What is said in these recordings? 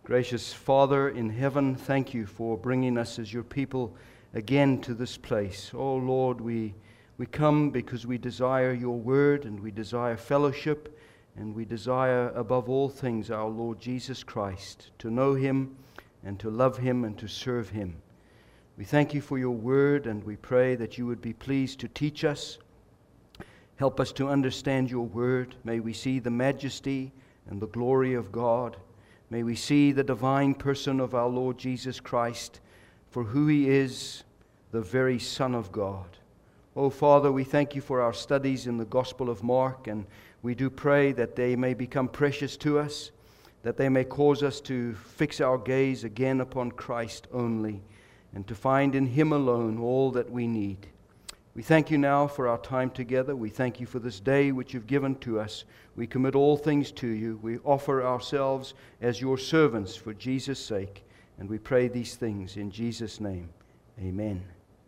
Gracious Father in heaven, thank you for bringing us as your people again to this place. Oh Lord, we come because we desire your word and we desire fellowship and we desire above all things our Lord Jesus Christ, to know him and to love him and to serve him. We thank you for your word and we pray that you would be pleased to teach us. Help us to understand your word. May we see the majesty and the glory of God. May we see the divine person of our Lord Jesus Christ for who he is, the very Son of God. Oh Father, we thank you for our studies in the Gospel of Mark, and we do pray that they may become precious to us, that they may cause us to fix our gaze again upon Christ only, and to find in him alone all that we need. We thank you now for our time together. We thank you for this day which you've given to us. We commit all things to you. We offer ourselves as your servants for Jesus' sake. And we pray these things in Jesus' name. Amen.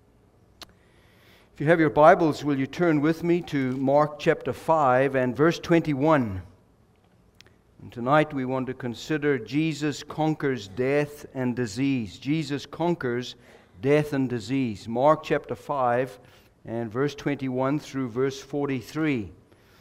If you have your Bibles, will you turn with me to Mark chapter 5 and verse 21. And tonight we want to consider Jesus conquers death and disease. Jesus conquers death and disease. Mark chapter 5 and verse 21 through verse 43.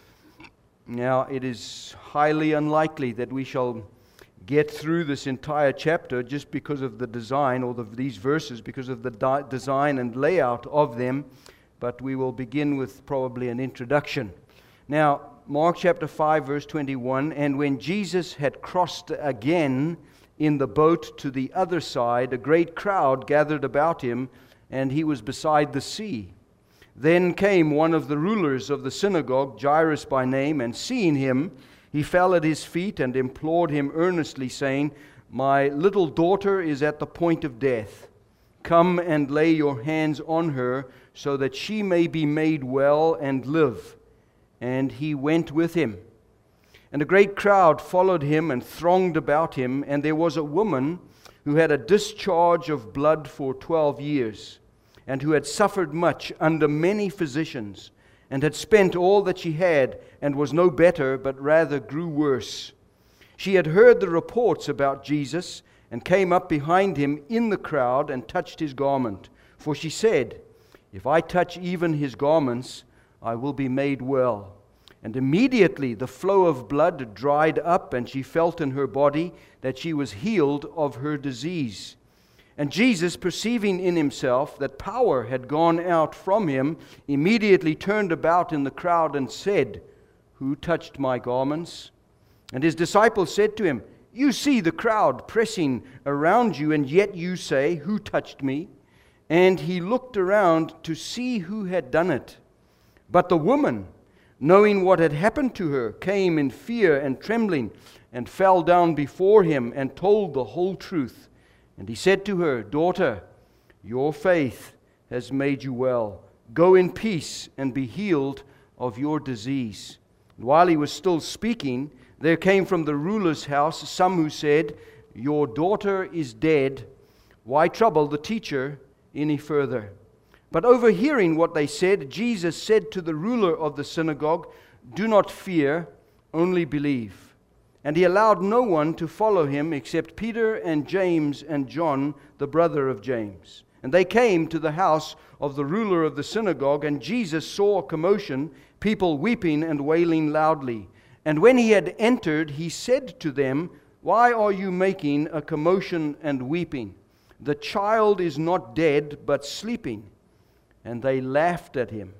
Now, it is highly unlikely that we shall get through this entire chapter just because of the design, or these verses, because of the design and layout of them, but we will begin with probably an introduction. Now, Mark chapter 5, verse 21, and when Jesus had crossed again in the boat to the other side, a great crowd gathered about him, and he was beside the sea. Then came one of the rulers of the synagogue, Jairus by name, and seeing him, he fell at his feet and implored him earnestly, saying, "My little daughter is at the point of death. Come and lay your hands on her, so that she may be made well and live." And he went with him. And a great crowd followed him and thronged about him, and there was a woman who had a discharge of blood for 12 years. And who had suffered much under many physicians, and had spent all that she had, and was no better, but rather grew worse. She had heard the reports about Jesus, and came up behind him in the crowd, and touched his garment. For she said, "If I touch even his garments, I will be made well." And immediately the flow of blood dried up, and she felt in her body that she was healed of her disease. And Jesus, perceiving in himself that power had gone out from him, immediately turned about in the crowd and said, "Who touched my garments?" And his disciples said to him, "You see the crowd pressing around you, and yet you say, 'Who touched me?'" And he looked around to see who had done it. But the woman, knowing what had happened to her, came in fear and trembling, and fell down before him, and told the whole truth. And he said to her, "Daughter, your faith has made you well. Go in peace and be healed of your disease." And while he was still speaking, there came from the ruler's house some who said, "Your daughter is dead. Why trouble the teacher any further?" But overhearing what they said, Jesus said to the ruler of the synagogue, "Do not fear, only believe." And he allowed no one to follow him except Peter and James and John, the brother of James. And they came to the house of the ruler of the synagogue, and Jesus saw a commotion, people weeping and wailing loudly. And when he had entered, he said to them, "Why are you making a commotion and weeping? The child is not dead, but sleeping." And they laughed at him.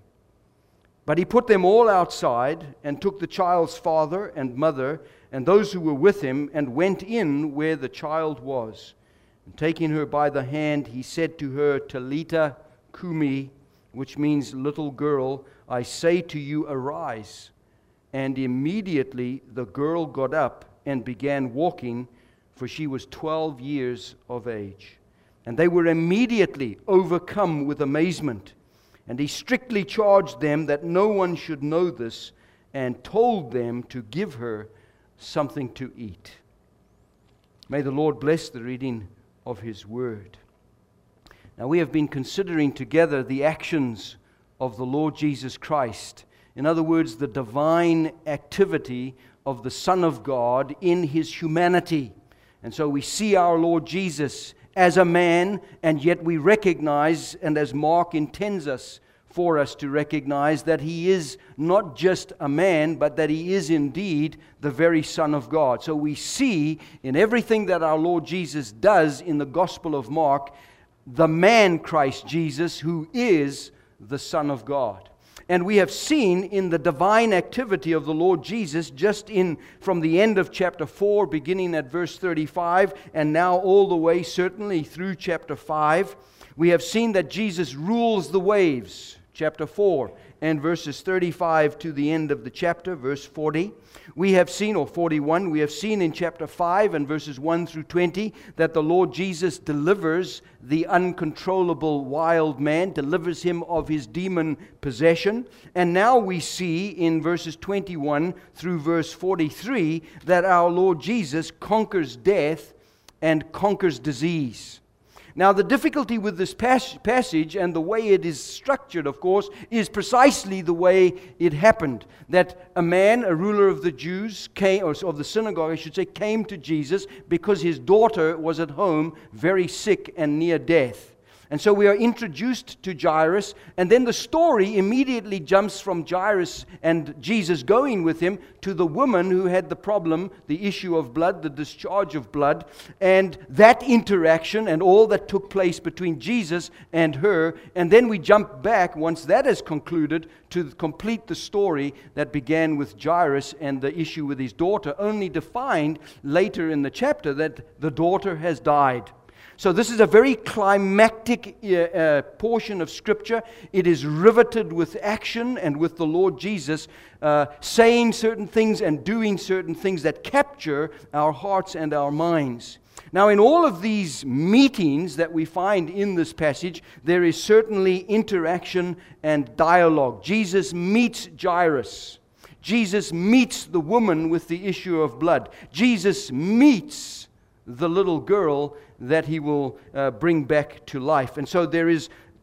But he put them all outside, and took the child's father and mother, and those who were with him, and went in where the child was. And taking her by the hand, he said to her, "Talita cumi," which means, "Little girl, I say to you, arise." And immediately the girl got up and began walking, for she was 12 years of age. And they were immediately overcome with amazement. And he strictly charged them that no one should know this, and told them to give her something to eat. May the Lord bless the reading of his word. Now, we have been considering together the actions of the Lord Jesus Christ. In other words, the divine activity of the Son of God in his humanity. And so we see our Lord Jesus as a man, and yet we recognize, and as Mark intends for us to recognize, that He is not just a man, but that He is indeed the very Son of God. So we see in everything that our Lord Jesus does in the Gospel of Mark, the man Christ Jesus, who is the Son of God. And we have seen in the divine activity of the Lord Jesus, just from the end of chapter 4, beginning at verse 35, and now all the way certainly through chapter 5, we have seen that Jesus rules the waves, chapter 4, and verses 35 to the end of the chapter, verse 40. We have seen, or 41, we have seen in chapter 5 and verses 1 through 20 that the Lord Jesus delivers the uncontrollable wild man, delivers him of his demon possession. And now we see in verses 21 through verse 43 that our Lord Jesus conquers death and conquers disease. Now, the difficulty with this passage and the way it is structured, of course, is precisely the way it happened. That a man, a ruler of the Jews, or of the synagogue, I should say, came to Jesus because his daughter was at home very sick and near death. And so we are introduced to Jairus, and then the story immediately jumps from Jairus and Jesus going with him to the woman who had the problem, the issue of blood, the discharge of blood, and that interaction and all that took place between Jesus and her. And then we jump back, once that is concluded, to complete the story that began with Jairus and the issue with his daughter, only to find later in the chapter that the daughter has died. So this is a very climactic portion of Scripture. It is riveted with action and with the Lord Jesus saying certain things and doing certain things that capture our hearts and our minds. Now, in all of these meetings that we find in this passage, there is certainly interaction and dialogue. Jesus meets Jairus. Jesus meets the woman with the issue of blood. Jesus meets the little girl that He will bring back to life. And so there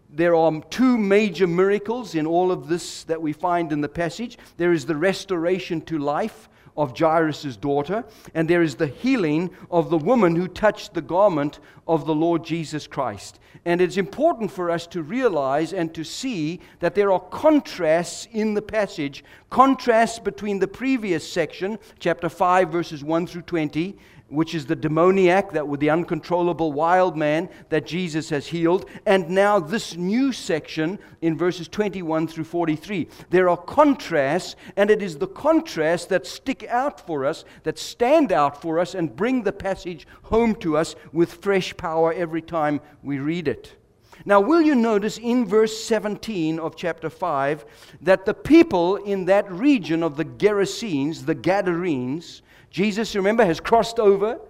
are two major miracles in all of this that we find in the passage. There is the restoration to life of Jairus' daughter, and there is the healing of the woman who touched the garment of the Lord Jesus Christ. And it's important for us to realize and to see that there are contrasts in the passage, contrasts between the previous section, chapter 5, verses 1 through 20, which is the demoniac, that with the uncontrollable wild man that Jesus has healed, and now this new section in verses 21 through 43. There are contrasts, and it is the contrasts that stick out for us, that stand out for us, and bring the passage home to us with fresh power every time we read it. Now, will you notice in verse 17 of chapter 5 that the people in that region of the Gerasenes, the Gadarenes, Jesus, remember, has crossed over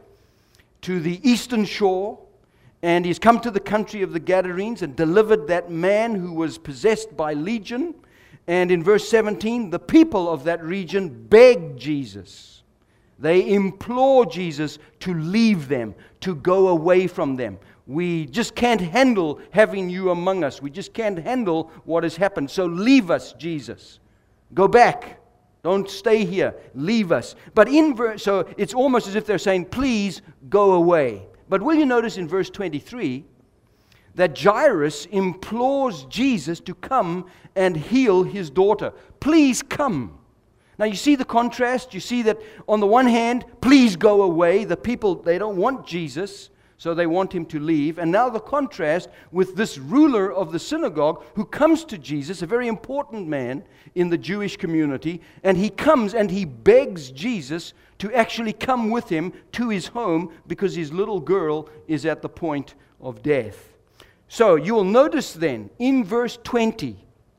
to the eastern shore, and he's come to the country of the Gadarenes and delivered that man who was possessed by legion. And in verse 17, the people of that region beg Jesus. They implore Jesus to leave them, to go away from them. We just can't handle having you among us. We just can't handle what has happened. So leave us, Jesus. Go back. Don't stay here. Leave us. But so it's almost as if they're saying, please go away. But will you notice in verse 23 that Jairus implores Jesus to come and heal his daughter. Please come. Now you see the contrast. You see that on the one hand, please go away. The people, they don't want Jesus, so they want him to leave. And now the contrast with this ruler of the synagogue who comes to Jesus, a very important man in the Jewish community, and he comes and he begs Jesus to actually come with him to his home because his little girl is at the point of death. So you will notice then in verse 20,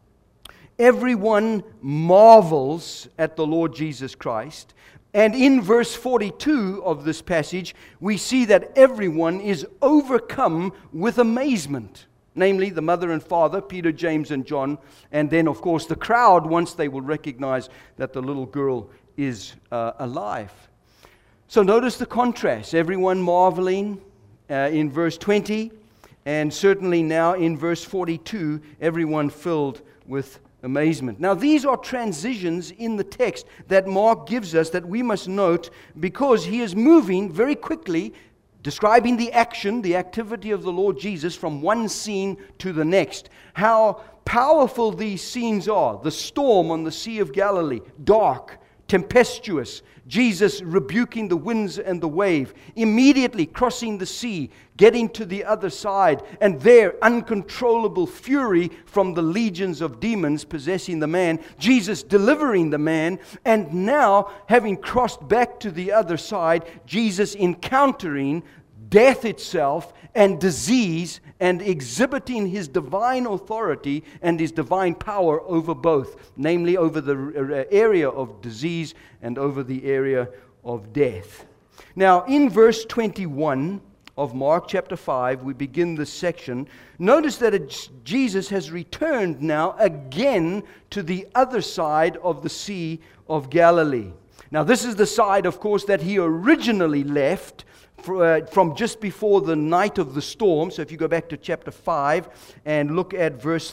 everyone marvels at the Lord Jesus Christ. And in verse 42 of this passage, we see that everyone is overcome with amazement. Namely, the mother and father, Peter, James, and John. And then, of course, the crowd, once they will recognize that the little girl is alive. So notice the contrast. Everyone marveling in verse 20. And certainly now in verse 42, everyone filled with amazement. Now, these are transitions in the text that Mark gives us that we must note, because he is moving very quickly, describing the action, the activity of the Lord Jesus from one scene to the next. How powerful these scenes are. The storm on the Sea of Galilee, dark, tempestuous. Jesus rebuking the winds and the wave, immediately crossing the sea, getting to the other side, and there uncontrollable fury from the legions of demons possessing the man, Jesus delivering the man, and now having crossed back to the other side, Jesus encountering death itself and disease, and exhibiting his divine authority and his divine power over both, namely over the area of disease and over the area of death. Now, in verse 21 of Mark chapter 5, we begin this section. Notice that Jesus has returned now again to the other side of the Sea of Galilee. Now, this is the side, of course, that he originally left from just before the night of the storm. So if you go back to chapter 5 and look at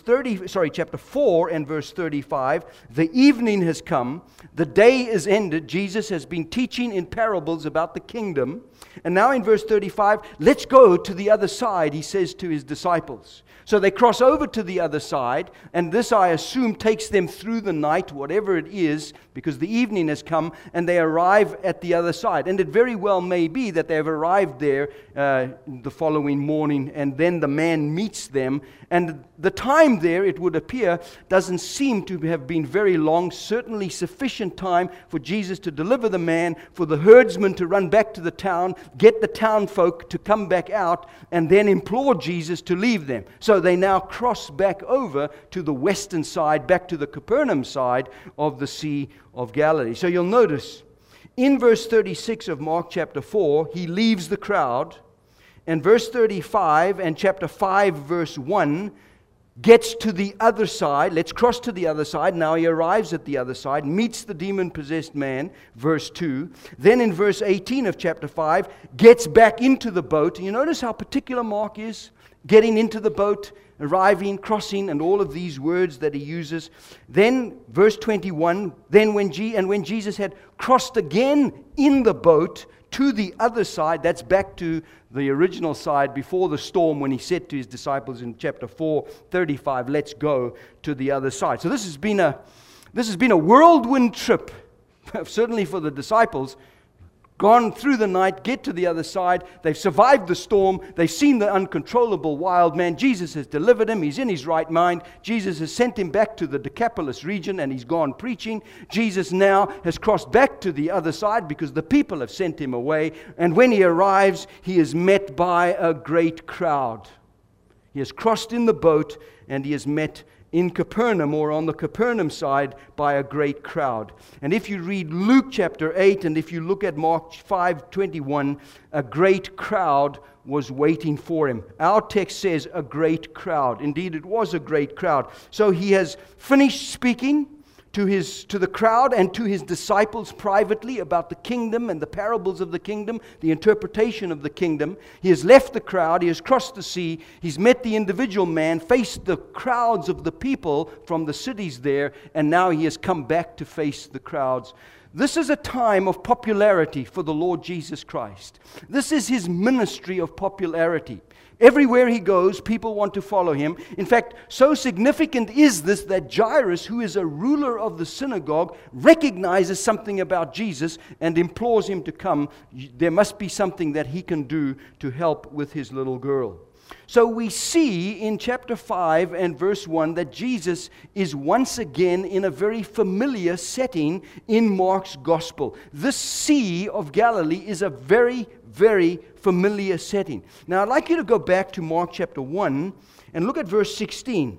chapter 4 and verse 35, the evening has come, the day is ended. Jesus has been teaching in parables about the kingdom. And now in verse 35, let's go to the other side, he says to his disciples. So they cross over to the other side, and this, I assume, takes them through the night, whatever it is, because the evening has come, and they arrive at the other side. And it very well may be that they have arrived there the following morning, and then the man meets them. And the time there, it would appear, doesn't seem to have been very long, certainly sufficient time for Jesus to deliver the man, for the herdsman to run back to the town, get the town folk to come back out, and then implore Jesus to leave them. So they now cross back over to the western side, back to the Capernaum side of the Sea of Galilee. So you'll notice, in verse 36 of Mark chapter 4, he leaves the crowd, and verse 35 and chapter 5 verse 1 gets to the other side. Let's cross to the other side. Now he arrives at the other side, meets the demon-possessed man, verse 2. Then in verse 18 of chapter 5, gets back into the boat. And you notice how particular Mark is? Getting into the boat, arriving, crossing, and all of these words that he uses. Then, verse 21, when Jesus had crossed again in the boat to the other side, that's back to the original side before the storm, when he said to his disciples in chapter 4:35, let's go to the other side. So this has been a whirlwind trip, certainly for the disciples. Gone through the night, get to the other side. They've survived the storm. They've seen the uncontrollable wild man. Jesus has delivered him. He's in his right mind. Jesus has sent him back to the Decapolis region, and he's gone preaching. Jesus now has crossed back to the other side because the people have sent him away. And when he arrives, he is met by a great crowd. He has crossed in the boat, and he is met in Capernaum, or on the Capernaum side, by a great crowd. And if you read Luke chapter 8, and if you look at Mark 5:21, a great crowd was waiting for him. Our text says a great crowd. Indeed, it was a great crowd. So he has finished speaking to the crowd and to his disciples privately about the kingdom and the parables of the kingdom, the interpretation of the kingdom. He has left the crowd, he has crossed the sea, he's met the individual man, faced the crowds of the people from the cities there, and now he has come back to face the crowds. This is a time of popularity for the Lord Jesus Christ. This is his ministry of popularity. Everywhere he goes, people want to follow him. In fact, so significant is this that Jairus, who is a ruler of the synagogue, recognizes something about Jesus and implores him to come. There must be something that he can do to help with his little girl. So we see in chapter 5 and verse 1 that Jesus is once again in a very familiar setting in Mark's gospel. This Sea of Galilee is a very, very familiar setting. Now I'd like you to go back to Mark chapter 1 and look at verse 16.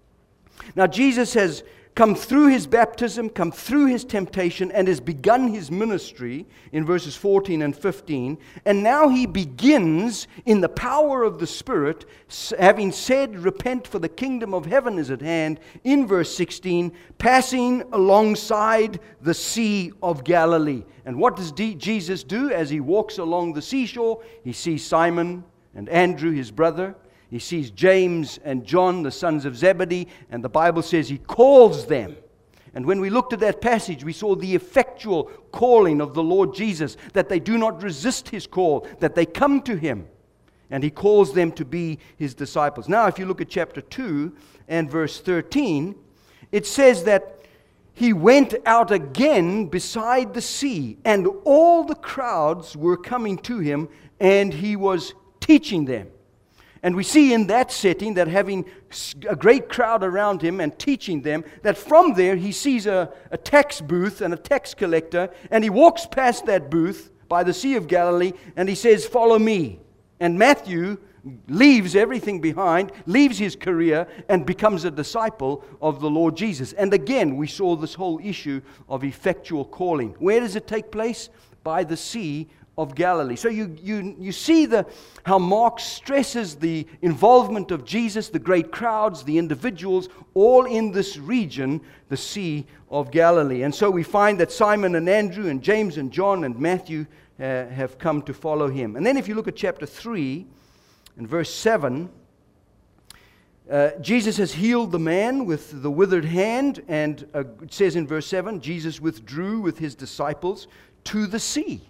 Now Jesus has come through his baptism, come through his temptation, and has begun his ministry in verses 14 and 15. And now he begins in the power of the Spirit, having said, repent, for the kingdom of heaven is at hand, in verse 16, passing alongside the Sea of Galilee. And what does Jesus do as he walks along the seashore? He sees Simon and Andrew, his brother. He sees James and John, the sons of Zebedee, and the Bible says he calls them. And when we looked at that passage, we saw the effectual calling of the Lord Jesus, that they do not resist his call, that they come to him, and he calls them to be his disciples. Now, if you look at chapter 2 and verse 13, it says that he went out again beside the sea, and all the crowds were coming to him, and he was teaching them. And we see in that setting that having a great crowd around him and teaching them, that from there he sees a tax booth and a tax collector, and he walks past that booth by the Sea of Galilee, and he says, "Follow me." And Matthew leaves everything behind, leaves his career, and becomes a disciple of the Lord Jesus. And again, we saw this whole issue of effectual calling. Where does it take place? By the Sea of Galilee. So you see how Mark stresses the involvement of Jesus, the great crowds, the individuals, all in this region, the Sea of Galilee. And so we find that Simon and Andrew and James and John and Matthew have come to follow him. And then if you look at chapter 3 and verse 7, Jesus has healed the man with the withered hand, and it says in verse 7, Jesus withdrew with his disciples to the sea.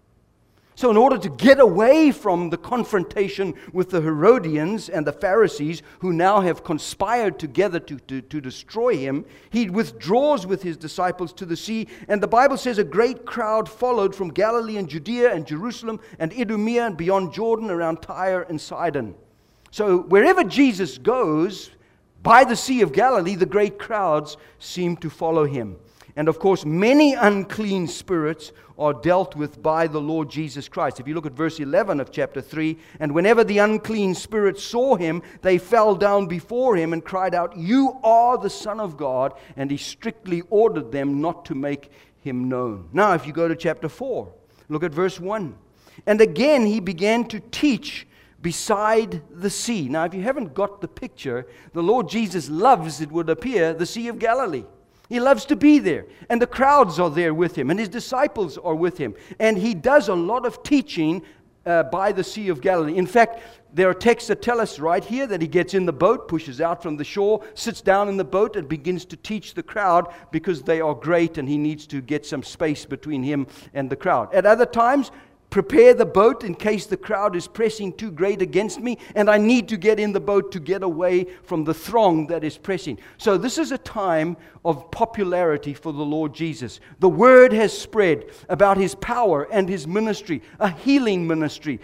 So in order to get away from the confrontation with the Herodians and the Pharisees, who now have conspired together to destroy him, he withdraws with his disciples to the sea. And the Bible says a great crowd followed from Galilee and Judea and Jerusalem and Idumea and beyond Jordan around Tyre and Sidon. So wherever Jesus goes, by the Sea of Galilee, the great crowds seem to follow him. And of course, many unclean spirits are dealt with by the Lord Jesus Christ. If you look at verse 11 of chapter 3, and whenever the unclean spirits saw him, they fell down before him and cried out, "You are the Son of God," and he strictly ordered them not to make him known. Now, if you go to chapter 4, look at verse 1. And again he began to teach beside the sea. Now, if you haven't got the picture, the Lord Jesus loves, it would appear, the Sea of Galilee. He loves to be there, and the crowds are there with him, and his disciples are with him. And he does a lot of teaching by the Sea of Galilee. In fact, there are texts that tell us right here that he gets in the boat, pushes out from the shore, sits down in the boat, and begins to teach the crowd because they are great, and he needs to get some space between him and the crowd. At other times, prepare the boat in case the crowd is pressing too great against me, and I need to get in the boat to get away from the throng that is pressing. So this is a time of popularity for the Lord Jesus. The word has spread about his power and his ministry, a healing ministry,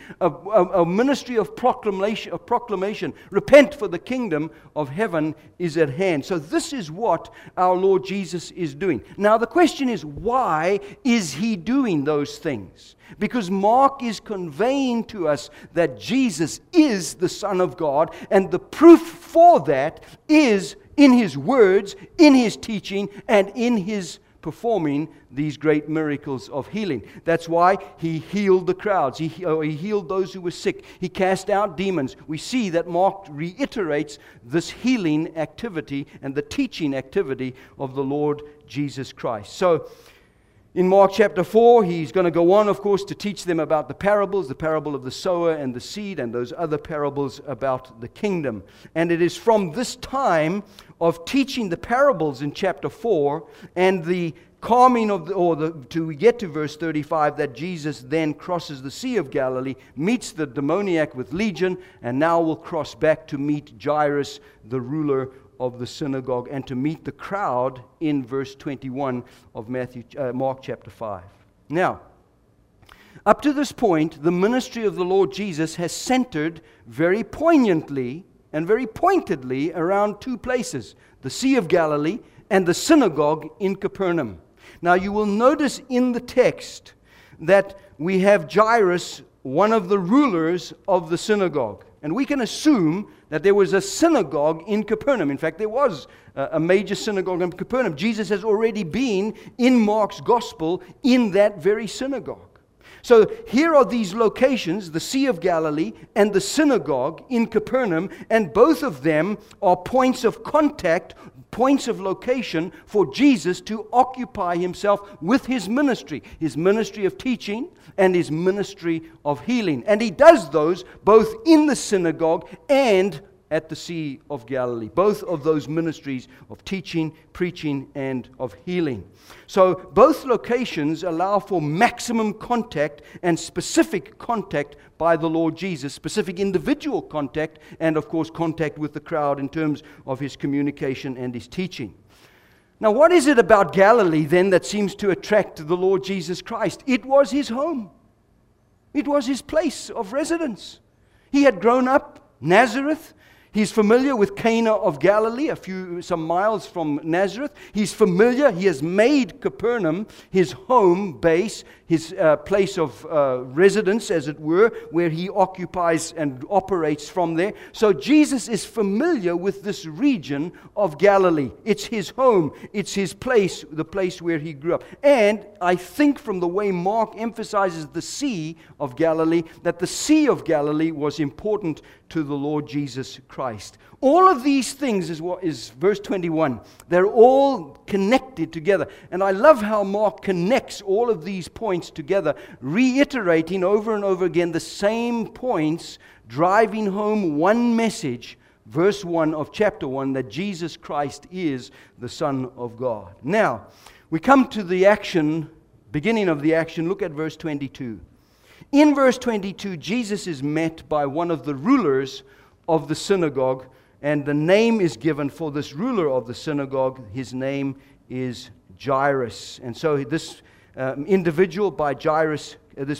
a ministry of proclamation. Repent, for the kingdom of heaven is at hand. So this is what our Lord Jesus is doing. Now the question is, why is he doing those things? Because Mark is conveying to us that Jesus is the Son of God, and the proof for that is in his words, in his teaching, and in his performing these great miracles of healing. That's why he healed the crowds. He healed those who were sick. He cast out demons. We see that Mark reiterates this healing activity and the teaching activity of the Lord Jesus Christ. So, in Mark chapter 4, he's going to go on, of course, to teach them about the parables, the parable of the sower and the seed, and those other parables about the kingdom. And it is from this time of teaching the parables in chapter 4 and the calming of to get to verse 35 that Jesus then crosses the Sea of Galilee, meets the demoniac with Legion, and now will cross back to meet Jairus, the ruler of the synagogue, and to meet the crowd in verse 21 of Mark chapter 5. Now, up to this point, the ministry of the Lord Jesus has centered very poignantly and very pointedly around two places, the Sea of Galilee and the synagogue in Capernaum. Now, you will notice in the text that we have Jairus, one of the rulers of the synagogue. And we can assume that there was a synagogue in Capernaum. In fact, there was a major synagogue in Capernaum. Jesus has already been in Mark's gospel in that very synagogue. So here are these locations, the Sea of Galilee and the synagogue in Capernaum, and both of them are points of contact, points of location for Jesus to occupy himself with his ministry of teaching and his ministry of healing. And he does those both in the synagogue and at the Sea of Galilee. Both of those ministries of teaching, preaching, and of healing. So both locations allow for maximum contact and specific contact by the Lord Jesus, specific individual contact, and of course contact with the crowd in terms of his communication and his teaching. Now, what is it about Galilee then that seems to attract the Lord Jesus Christ? It was his home. It was his place of residence. He had grown up Nazareth. He's familiar with Cana of Galilee, some miles from Nazareth. He's familiar. He has made Capernaum his home base, his place of residence, as it were, where he occupies and operates from there. So Jesus is familiar with this region of Galilee. It's his home. It's his place, the place where he grew up. And I think from the way Mark emphasizes the Sea of Galilee, that the Sea of Galilee was important to the Lord Jesus Christ. All of these things is what is verse 21. They're all connected together. And I love how Mark connects all of these points together, reiterating over and over again the same points, driving home one message, verse 1 of chapter 1, that Jesus Christ is the Son of God. Now, we come to the action, beginning of the action. Look at verse 22. In verse 22, Jesus is met by one of the rulers of the synagogue, and the name is given for this ruler of the synagogue. His name is Jairus. And so this individual by Jairus,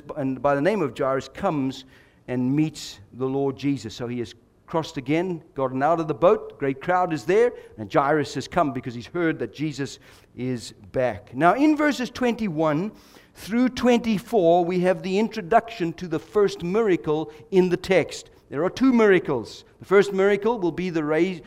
by the name of Jairus, comes and meets the Lord Jesus. So he has crossed again, gotten out of the boat, great crowd is there, and Jairus has come because he's heard that Jesus is back. Now in verses 21 through 24, we have the introduction to the first miracle in the text. There are two miracles. The first miracle will be the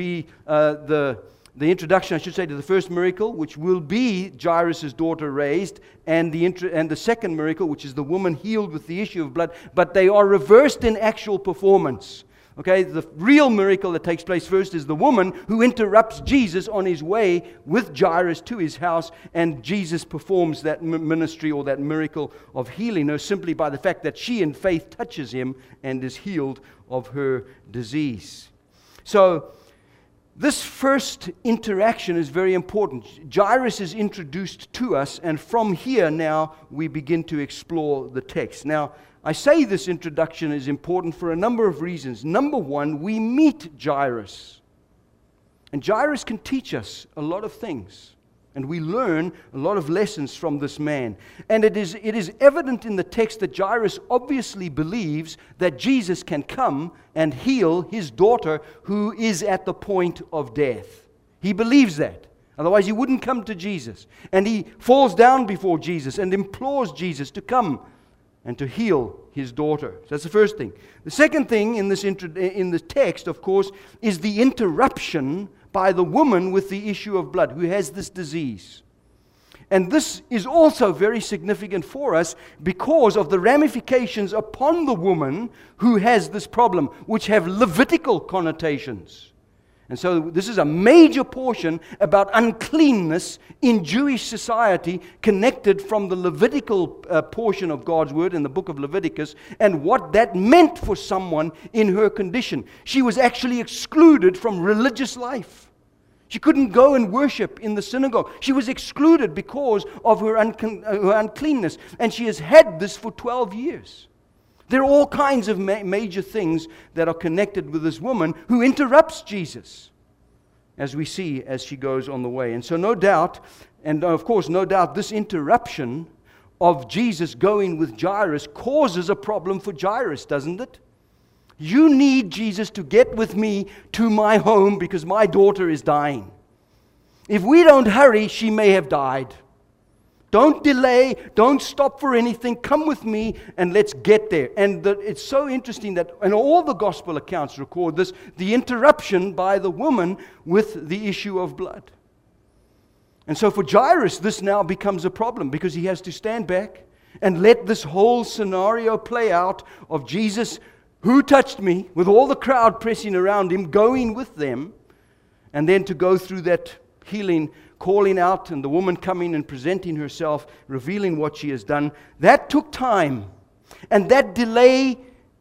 introduction, I should say, to the first miracle, which will be Jairus' daughter raised, and the second miracle, which is the woman healed with the issue of blood. But they are reversed in actual performance. Okay, the real miracle that takes place first is the woman who interrupts Jesus on his way with Jairus to his house, and Jesus performs that ministry or that miracle of healing her simply by the fact that she in faith touches him and is healed of her disease. So this first interaction is very important. Jairus is introduced to us, and from here now we begin to explore the text. Now, I say this introduction is important for a number of reasons. Number one, we meet Jairus. And Jairus can teach us a lot of things. And we learn a lot of lessons from this man. And it is evident in the text that Jairus obviously believes that Jesus can come and heal his daughter who is at the point of death. He believes that. Otherwise he wouldn't come to Jesus. And he falls down before Jesus and implores Jesus to come and to heal his daughter. So that's the first thing. The second thing in the text, of course, is the interruption by the woman with the issue of blood who has this disease. And this is also very significant for us because of the ramifications upon the woman who has this problem, which have Levitical connotations. And so this is a major portion about uncleanness in Jewish society, connected from the Levitical portion of God's Word in the book of Leviticus, and what that meant for someone in her condition. She was actually excluded from religious life. She couldn't go and worship in the synagogue. She was excluded because of her uncleanness, and she has had this for 12 years. There are all kinds of major things that are connected with this woman who interrupts Jesus, as we see as she goes on the way. And so no doubt, this interruption of Jesus going with Jairus causes a problem for Jairus, doesn't it? You need Jesus to get with me to my home because my daughter is dying. If we don't hurry, she may have died. Don't delay, don't stop for anything, come with me and let's get there. And it's so interesting that, and all the gospel accounts record this, the interruption by the woman with the issue of blood. And so for Jairus, this now becomes a problem because he has to stand back and let this whole scenario play out of Jesus, who touched me, with all the crowd pressing around him, going with them. and then to go through that healing, calling out, and the woman coming and presenting herself, revealing what she has done. That took time. And that delay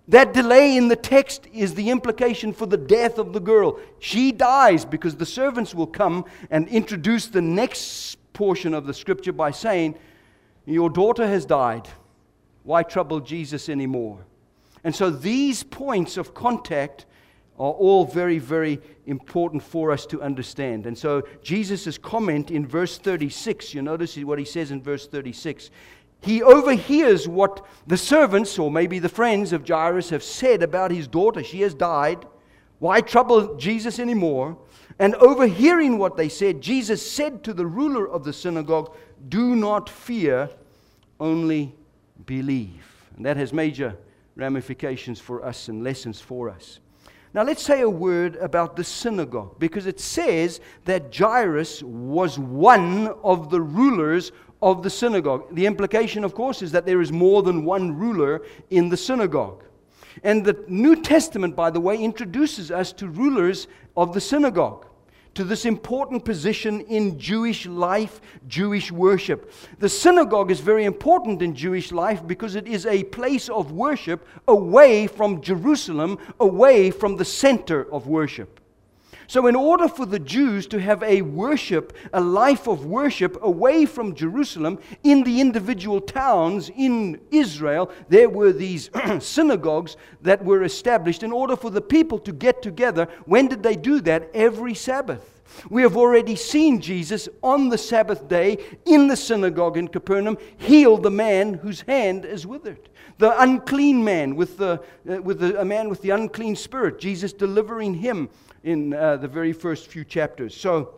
in the text is the implication for the death of the girl. She dies because the servants will come and introduce the next portion of the scripture by saying, your daughter has died. Why trouble Jesus anymore? And so these points of contact are all very, very important for us to understand. And so Jesus' comment in verse 36, you notice what he says in verse 36. He overhears what the servants, or maybe the friends of Jairus, have said about his daughter. She has died. Why trouble Jesus anymore? And overhearing what they said, Jesus said to the ruler of the synagogue, do not fear, only believe. And that has major ramifications for us and lessons for us. Now let's say a word about the synagogue, because it says that Jairus was one of the rulers of the synagogue. The implication, of course, is that there is more than one ruler in the synagogue. And the New Testament, by the way, introduces us to rulers of the synagogue, to this important position in Jewish life, Jewish worship. The synagogue is very important in Jewish life because it is a place of worship away from Jerusalem, away from the center of worship. So in order for the Jews to have a life of worship away from Jerusalem, in the individual towns in Israel, there were these synagogues that were established in order for the people to get together. When did they do that? Every Sabbath. We have already seen Jesus on the Sabbath day in the synagogue in Capernaum heal the man whose hand is withered. The unclean man a man with the unclean spirit, Jesus delivering him in the very first few chapters. So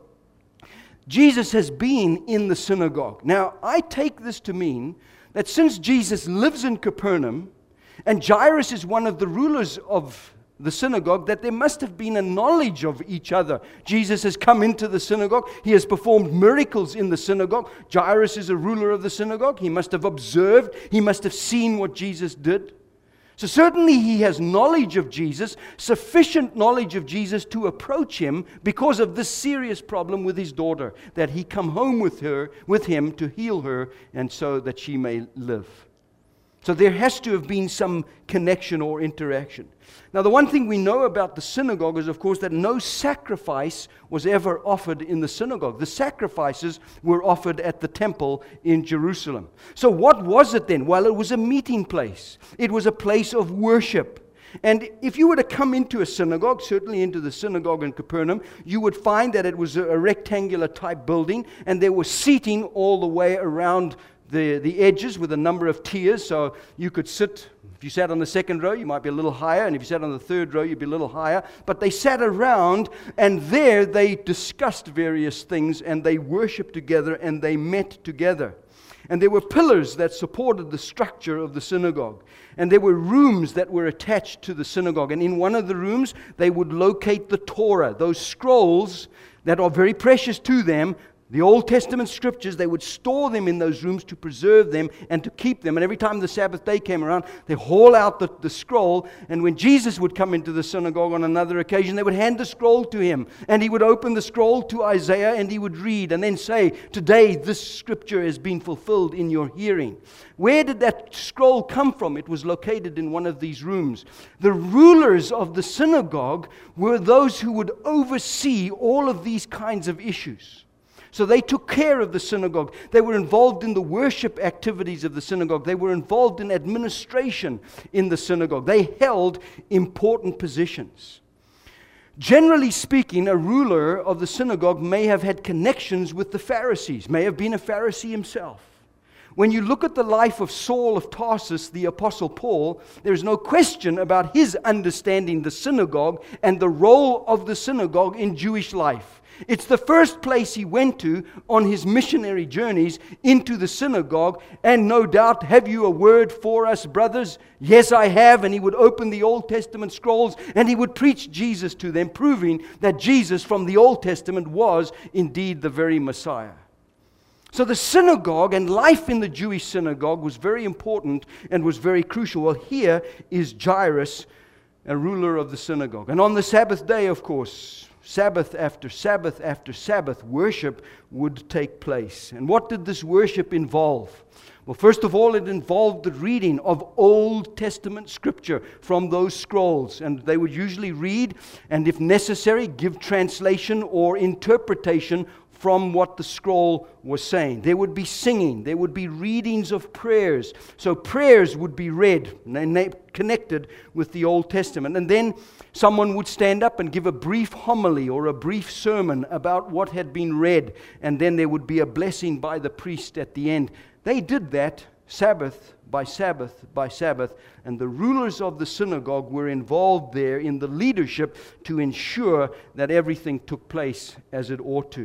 Jesus has been in the synagogue. Now, I take this to mean that since Jesus lives in Capernaum and Jairus is one of the rulers of the synagogue, that there must have been a knowledge of each other. Jesus has come into the synagogue. He has performed miracles in the synagogue. Jairus is a ruler of the synagogue. He must have observed. He must have seen what Jesus did. So certainly he has knowledge of Jesus, sufficient knowledge of Jesus to approach him because of this serious problem with his daughter, that he come home with him to heal her and so that she may live. So there has to have been some connection or interaction. Now, the one thing we know about the synagogue is, of course, that no sacrifice was ever offered in the synagogue. The sacrifices were offered at the temple in Jerusalem. So what was it then? Well, it was a meeting place. It was a place of worship. And if you were to come into a synagogue, certainly into the synagogue in Capernaum, you would find that it was a rectangular type building, and there was seating all the way around the edges with a number of tiers, so you could sit. If you sat on the second row, you might be a little higher, and if you sat on the third row, you'd be a little higher. But they sat around, and there they discussed various things, and they worshiped together, and they met together. And there were pillars that supported the structure of the synagogue. And there were rooms that were attached to the synagogue. And in one of the rooms, they would locate the Torah, those scrolls that are very precious to them. The Old Testament scriptures, they would store them in those rooms to preserve them and to keep them. And every time the Sabbath day came around, they haul out the scroll. And when Jesus would come into the synagogue on another occasion, they would hand the scroll to him. And he would open the scroll to Isaiah and he would read and then say, today this scripture has been fulfilled in your hearing. Where did that scroll come from? It was located in one of these rooms. The rulers of the synagogue were those who would oversee all of these kinds of issues. So they took care of the synagogue. They were involved in the worship activities of the synagogue. They were involved in administration in the synagogue. They held important positions. Generally speaking, a ruler of the synagogue may have had connections with the Pharisees, may have been a Pharisee himself. When you look at the life of Saul of Tarsus, the Apostle Paul, there is no question about his understanding the synagogue and the role of the synagogue in Jewish life. It's the first place he went to on his missionary journeys, into the synagogue. And no doubt, have you a word for us, brothers? Yes, I have. And he would open the Old Testament scrolls and he would preach Jesus to them, proving that Jesus from the Old Testament was indeed the very Messiah. So the synagogue and life in the Jewish synagogue was very important and was very crucial. Well, here is Jairus, a ruler of the synagogue. And on the Sabbath day, of course, Sabbath after Sabbath after Sabbath, worship would take place. And what did this worship involve? Well, first of all, it involved the reading of Old Testament scripture from those scrolls. And they would usually read, and if necessary, give translation or interpretation from what the scroll was saying. There would be singing. There would be readings of prayers. So prayers would be read, connected with the Old Testament. And then someone would stand up and give a brief homily or a brief sermon about what had been read. And then there would be a blessing by the priest at the end. They did that Sabbath by Sabbath by Sabbath, and the rulers of the synagogue were involved there in the leadership to ensure that everything took place as it ought to.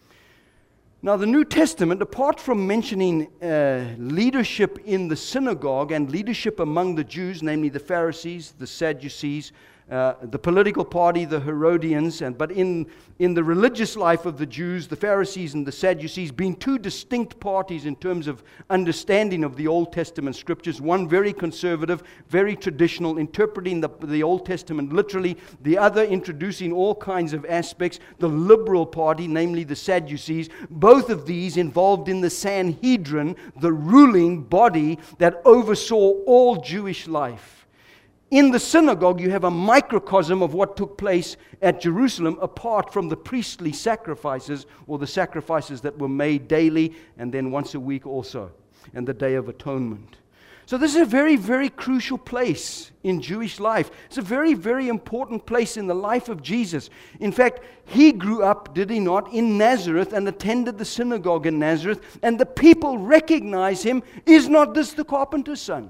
Now, the New Testament, apart from mentioning leadership in the synagogue and leadership among the Jews, namely the Pharisees, the Sadducees, the political party, the Herodians, but in the religious life of the Jews, the Pharisees and the Sadducees being two distinct parties in terms of understanding of the Old Testament scriptures. One very conservative, very traditional, interpreting the Old Testament literally. The other introducing all kinds of aspects. The liberal party, namely the Sadducees, both of these involved in the Sanhedrin, the ruling body that oversaw all Jewish life. In the synagogue, you have a microcosm of what took place at Jerusalem apart from the priestly sacrifices or the sacrifices that were made daily and then once a week also, and the Day of Atonement. So this is a very, very crucial place in Jewish life. It's a very, very important place in the life of Jesus. In fact, he grew up, did he not, in Nazareth and attended the synagogue in Nazareth, and the people recognize him. Is not this the carpenter's son?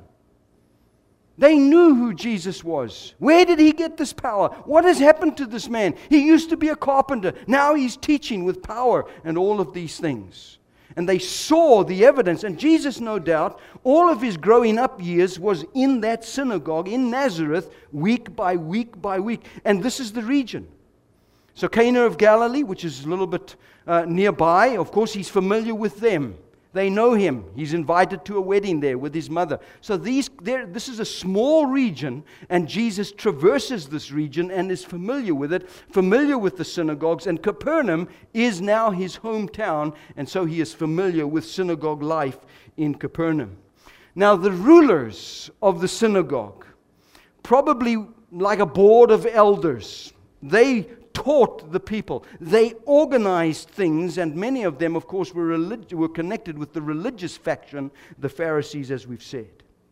They knew who Jesus was. Where did he get this power? What has happened to this man? He used to be a carpenter. Now he's teaching with power and all of these things. And they saw the evidence. And Jesus, no doubt, all of his growing up years was in that synagogue in Nazareth, week by week by week. And this is the region. So Cana of Galilee, which is a little bit nearby, of course he's familiar with them. They know him. He's invited to a wedding there with his mother. So this is a small region, and Jesus traverses this region and is familiar with it, familiar with the synagogues, and Capernaum is now his hometown, and so he is familiar with synagogue life in Capernaum. Now, the rulers of the synagogue, probably like a board of elders, they taught the people. They organized things, and many of them, of course, were connected with the religious faction, the Pharisees, as we've said.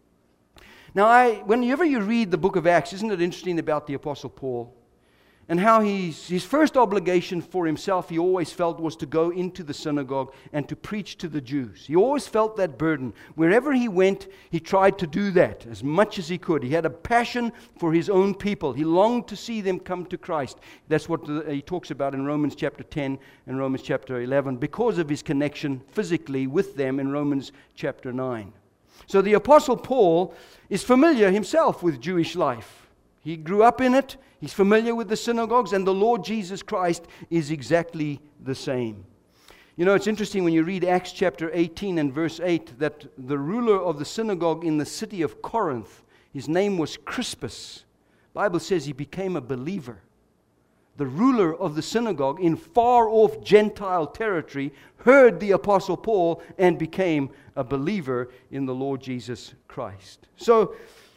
Now, whenever you read the book of Acts, isn't it interesting about the Apostle Paul? And how his first obligation for himself, he always felt, was to go into the synagogue and to preach to the Jews. He always felt that burden. Wherever he went, he tried to do that as much as he could. He had a passion for his own people. He longed to see them come to Christ. That's what he talks about in Romans chapter 10 and Romans chapter 11, because of his connection physically with them in Romans chapter 9. So the Apostle Paul is familiar himself with Jewish life. He grew up in it. He's familiar with the synagogues, and the Lord Jesus Christ is exactly the same. You know, it's interesting when you read Acts chapter 18 and verse 8 that the ruler of the synagogue in the city of Corinth, his name was Crispus. The Bible says he became a believer. The ruler of the synagogue in far-off Gentile territory heard the Apostle Paul and became a believer in the Lord Jesus Christ. So,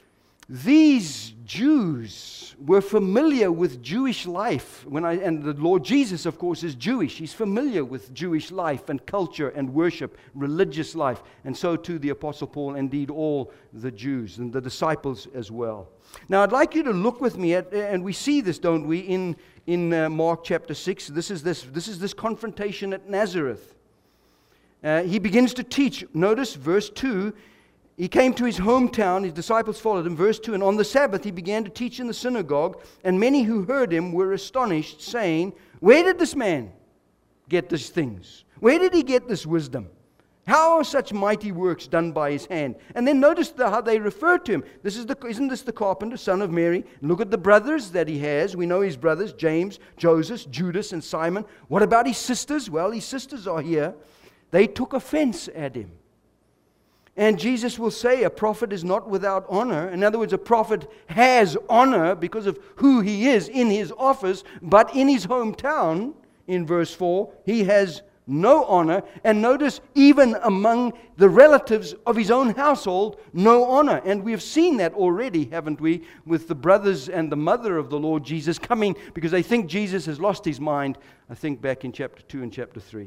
these Jews were familiar with Jewish life. And the Lord Jesus, of course, is Jewish. He's familiar with Jewish life and culture and worship, religious life. And so too the Apostle Paul, indeed all the Jews and the disciples as well. Now I'd like you to look with me at, and we see this, don't we, in Mark chapter 6. This is this confrontation at Nazareth. He begins to teach. Notice verse 2. He came to his hometown, his disciples followed him, verse 2, and on the Sabbath he began to teach in the synagogue, and many who heard him were astonished, saying, where did this man get these things? Where did he get this wisdom? How are such mighty works done by his hand? And then notice how they refer to him. Isn't this the carpenter, son of Mary? And look at the brothers that he has. We know his brothers, James, Joseph, Judas, and Simon. What about his sisters? Well, his sisters are here. They took offense at him. And Jesus will say a prophet is not without honor. In other words, a prophet has honor because of who he is in his office, but in his hometown, in verse 4, he has no honor. And notice, even among the relatives of his own household, no honor. And we've seen that already, haven't we, with the brothers and the mother of the Lord Jesus coming because they think Jesus has lost his mind, I think back in chapter 2 and chapter 3.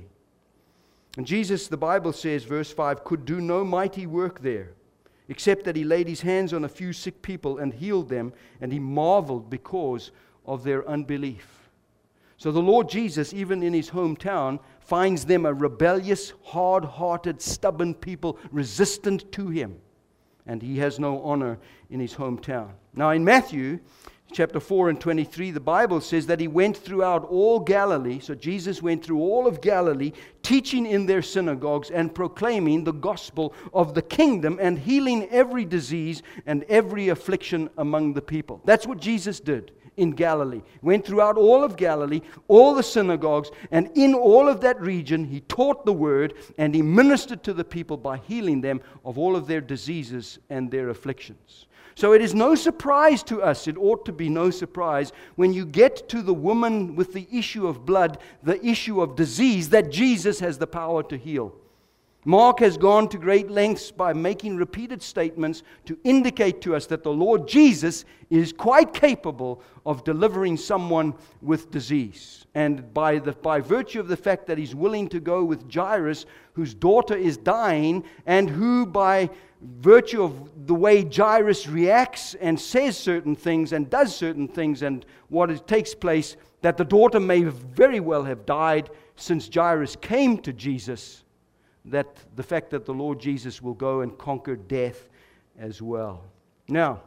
And Jesus, the Bible says, verse 5, could do no mighty work there, except that he laid his hands on a few sick people and healed them, and he marveled because of their unbelief. So the Lord Jesus, even in his hometown, finds them a rebellious, hard-hearted, stubborn people, resistant to him. And he has no honor in his hometown. Now in Matthew chapter 4 and 23, the Bible says that he went throughout all Galilee. So Jesus went through all of Galilee, teaching in their synagogues and proclaiming the gospel of the kingdom and healing every disease and every affliction among the people. That's what Jesus did in Galilee. Went throughout all of Galilee, all the synagogues, and in all of that region, he taught the word and he ministered to the people by healing them of all of their diseases and their afflictions. So it is no surprise to us, it ought to be no surprise, when you get to the woman with the issue of blood, the issue of disease, that Jesus has the power to heal. Mark has gone to great lengths by making repeated statements to indicate to us that the Lord Jesus is quite capable of delivering someone with disease. And by virtue of the fact that he's willing to go with Jairus, whose daughter is dying, and who by virtue of the way Jairus reacts and says certain things and does certain things and what takes place, that the daughter may very well have died since Jairus came to Jesus, that the fact that the Lord Jesus will go and conquer death as well. Now,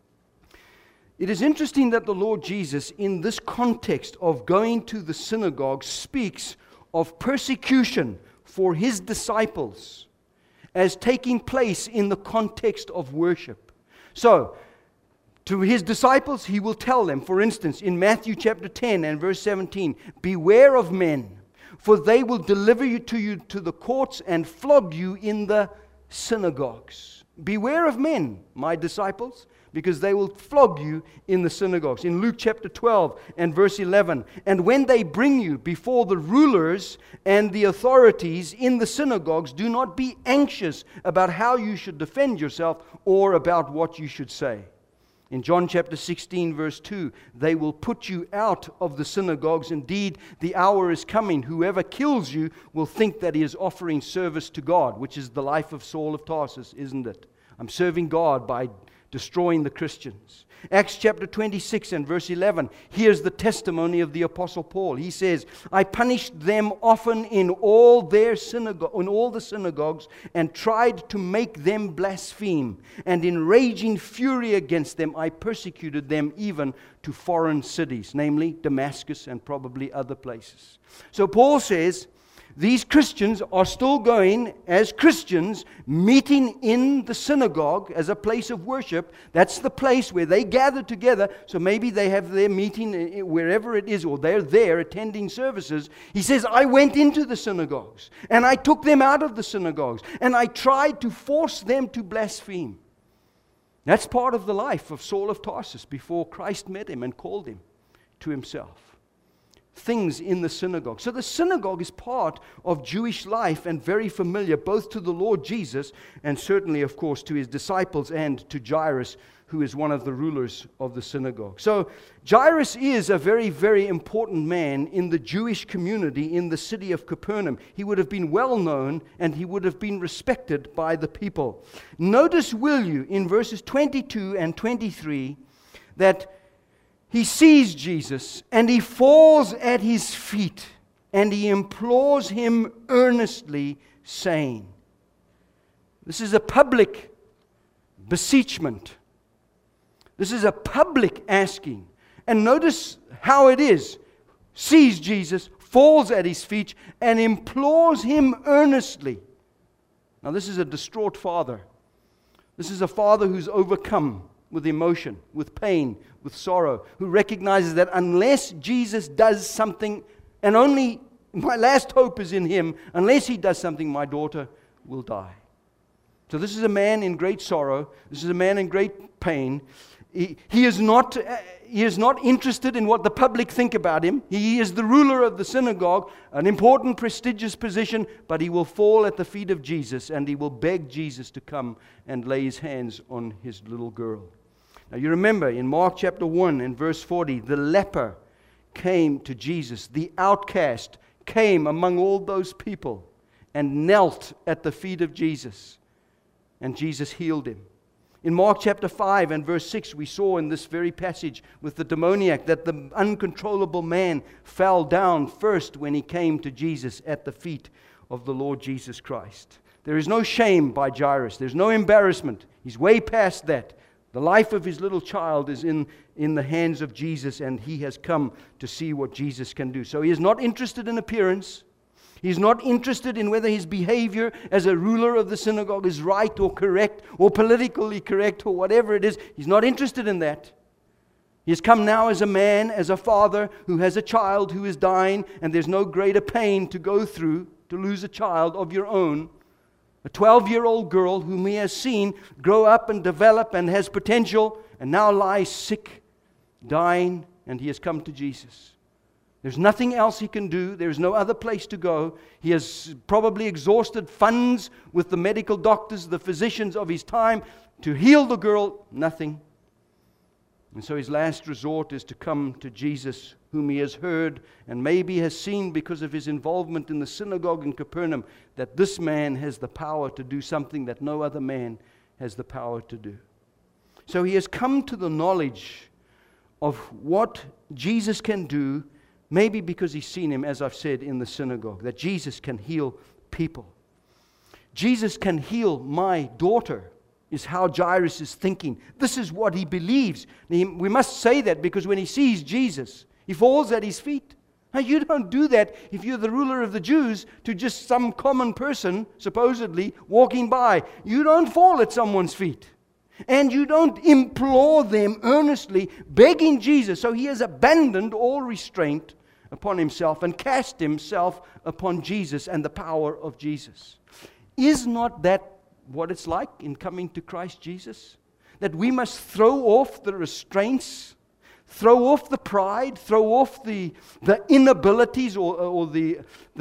it is interesting that the Lord Jesus, in this context of going to the synagogue, speaks of persecution for his disciples as taking place in the context of worship. So, to his disciples, he will tell them, for instance, in Matthew chapter 10 and verse 17, beware of men, for they will deliver you to the courts and flog you in the synagogues. Beware of men, my disciples, because they will flog you in the synagogues. In Luke chapter 12 and verse 11, and when they bring you before the rulers and the authorities in the synagogues, do not be anxious about how you should defend yourself or about what you should say. In John chapter 16 verse 2, they will put you out of the synagogues. Indeed, the hour is coming. Whoever kills you will think that he is offering service to God, which is the life of Saul of Tarsus, isn't it? I'm serving God by destroying the Christians. Acts chapter 26 and verse 11. Here's the testimony of the Apostle Paul. He says, I punished them often in all the synagogues and tried to make them blaspheme. And in raging fury against them, I persecuted them even to foreign cities, namely Damascus and probably other places. So Paul says, these Christians are still going as Christians, meeting in the synagogue as a place of worship. That's the place where they gather together. So maybe they have their meeting wherever it is, or they're there attending services. He says, I went into the synagogues, and I took them out of the synagogues, and I tried to force them to blaspheme. That's part of the life of Saul of Tarsus before Christ met him and called him to himself. Things in the synagogue. So the synagogue is part of Jewish life and very familiar both to the Lord Jesus and certainly, of course, to his disciples and to Jairus, who is one of the rulers of the synagogue. So Jairus is a very, very important man in the Jewish community in the city of Capernaum. He would have been well known and he would have been respected by the people. Notice, will you, in verses 22 and 23, that he sees Jesus and he falls at his feet and he implores him earnestly, saying, this is a public beseechment. This is a public asking. And notice how it is. Sees Jesus, falls at his feet and implores him earnestly. Now this is a distraught father. This is a father who's overcome with emotion, with pain, with sorrow, who recognizes that unless Jesus does something, and only my last hope is in him, unless he does something, my daughter will die. So this is a man in great sorrow. This is a man in great pain. He is not interested in what the public think about him. He is the ruler of the synagogue, an important, prestigious position, but he will fall at the feet of Jesus, and he will beg Jesus to come and lay his hands on his little girl. Now you remember in Mark chapter 1 and verse 40, the leper came to Jesus. The outcast came among all those people and knelt at the feet of Jesus, and Jesus healed him. In Mark chapter 5 and verse 6, we saw in this very passage with the demoniac that the uncontrollable man fell down first when he came to Jesus at the feet of the Lord Jesus Christ. There is no shame by Jairus. There's no embarrassment. He's way past that. The life of his little child is in the hands of Jesus, and he has come to see what Jesus can do. So he is not interested in appearance. He's not interested in whether his behavior as a ruler of the synagogue is right or correct or politically correct or whatever it is. He's not interested in that. He has come now as a man, as a father who has a child who is dying, and there's no greater pain to go through to lose a child of your own. A 12-year-old girl whom he has seen grow up and develop and has potential, and now lies sick, dying, and he has come to Jesus. There's nothing else he can do. There's no other place to go. He has probably exhausted funds with the medical doctors, the physicians of his time to heal the girl. Nothing. And so his last resort is to come to Jesus, whom he has heard and maybe has seen because of his involvement in the synagogue in Capernaum, that this man has the power to do something that no other man has the power to do. So he has come to the knowledge of what Jesus can do, maybe because he's seen him, as I've said, in the synagogue, that Jesus can heal people. Jesus can heal my daughter, is how Jairus is thinking. This is what he believes. We must say that because when he sees Jesus, he falls at his feet. Now, you don't do that if you're the ruler of the Jews to just some common person, supposedly, walking by. You don't fall at someone's feet. And you don't implore them earnestly, begging Jesus. So he has abandoned all restraint upon himself and cast himself upon Jesus and the power of Jesus. Is not that what it's like in coming to Christ Jesus? That we must throw off the restraints, throw off the pride, throw off the inabilities or the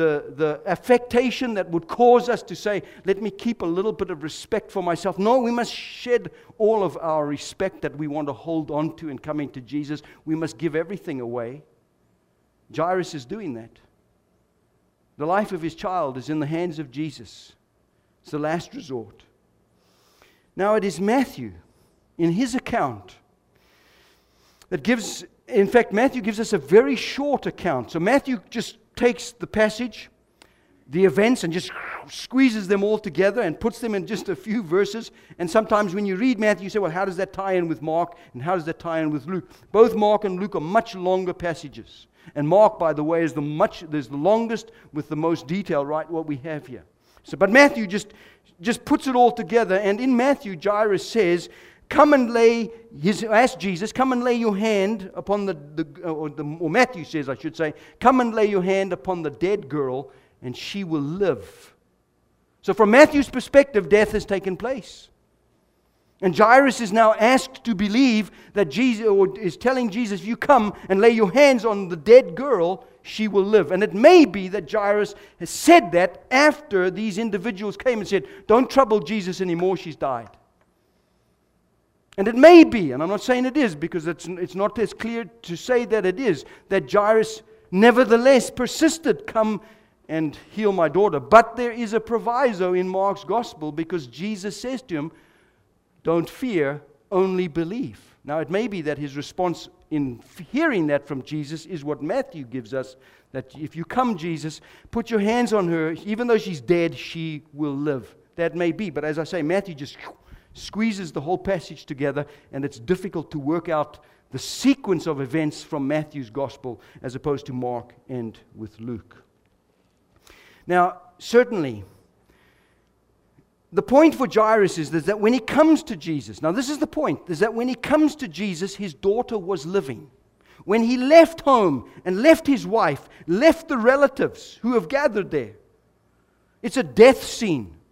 affectation that would cause us to say, let me keep a little bit of respect for myself. No, we must shed all of our respect that we want to hold on to in coming to Jesus. We must give everything away. Jairus is doing that. The life of his child is in the hands of Jesus. It's the last resort. Now it is Matthew, in his account, that gives, in fact, Matthew gives us a very short account. So Matthew just takes the passage, the events, and just squeezes them all together and puts them in just a few verses. And sometimes when you read Matthew, you say, well, how does that tie in with Mark? And how does that tie in with Luke? Both Mark and Luke are much longer passages. And Mark, by the way, is the longest with the most detail, right, what we have here. So, but Matthew just puts it all together. And in Matthew, Jairus says, ask Jesus, come and lay your hand upon or Matthew says, I should say, come and lay your hand upon the dead girl, and she will live. So from Matthew's perspective, death has taken place. And Jairus is now asked to believe that Jesus, or is telling Jesus, if you come and lay your hands on the dead girl, she will live. And it may be that Jairus has said that after these individuals came and said, don't trouble Jesus anymore, she's died. And it may be, and I'm not saying it is because it's not as clear to say that it is, that Jairus nevertheless persisted, come and heal my daughter. But there is a proviso in Mark's gospel because Jesus says to him, don't fear, only believe. Now it may be that his response in hearing that from Jesus is what Matthew gives us, that if you come, Jesus, put your hands on her, even though she's dead, she will live. That may be, but as I say, Matthew just squeezes the whole passage together, and it's difficult to work out the sequence of events from Matthew's gospel as opposed to Mark and with Luke. Now, certainly, the point for Jairus is that when he comes to Jesus, now this is the point, is that when he comes to Jesus, his daughter was living. When he left home and left his wife, left the relatives who have gathered there, it's a death scene.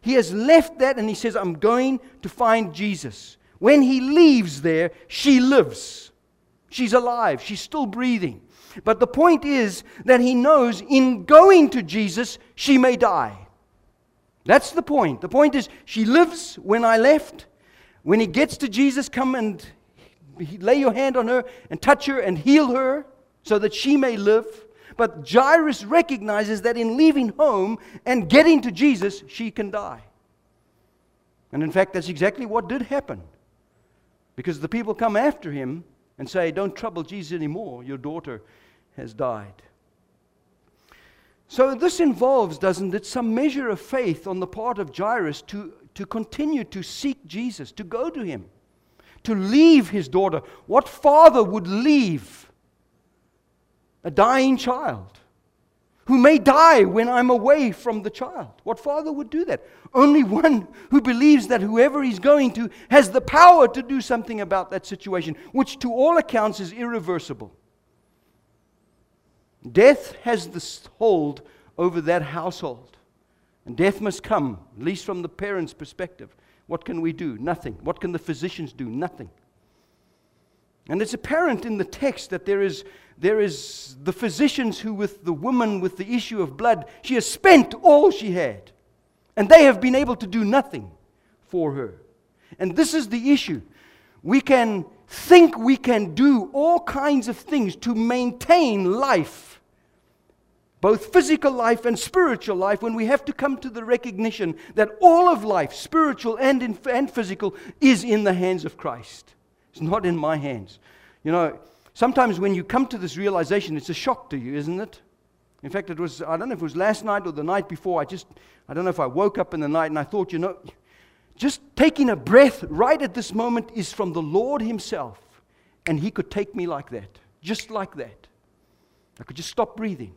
He has left that and he says, I'm going to find Jesus. When he leaves there, she lives. She's alive. She's still breathing. But the point is that he knows in going to Jesus, she may die. That's the point. The point is, she lives when I left. When he gets to Jesus, come and lay your hand on her and touch her and heal her so that she may live. But Jairus recognizes that in leaving home and getting to Jesus, she can die. And in fact, that's exactly what did happen. Because the people come after him and say, don't trouble Jesus anymore, your daughter has died. So this involves, doesn't it, some measure of faith on the part of Jairus to continue to seek Jesus, to go to him, to leave his daughter. What father would leave a dying child who may die when I'm away from the child? What father would do that? Only one who believes that whoever he's going to has the power to do something about that situation, which to all accounts is irreversible. Death has this hold over that household. And death must come, at least from the parents' perspective. What can we do? Nothing. What can the physicians do? Nothing. And it's apparent in the text that there is the physicians who, with the woman with the issue of blood, she has spent all she had. And they have been able to do nothing for her. And this is the issue. We can think we can do all kinds of things to maintain life, both physical life and spiritual life, when we have to come to the recognition that all of life, spiritual and physical, is in the hands of Christ. It's not in my hands. You know, sometimes when you come to this realization, it's a shock to you, isn't it? In fact, I don't know if it was last night or the night before, I don't know if I woke up in the night and I thought, just taking a breath right at this moment is from the Lord himself. And he could take me like that, just like that. I could just stop breathing.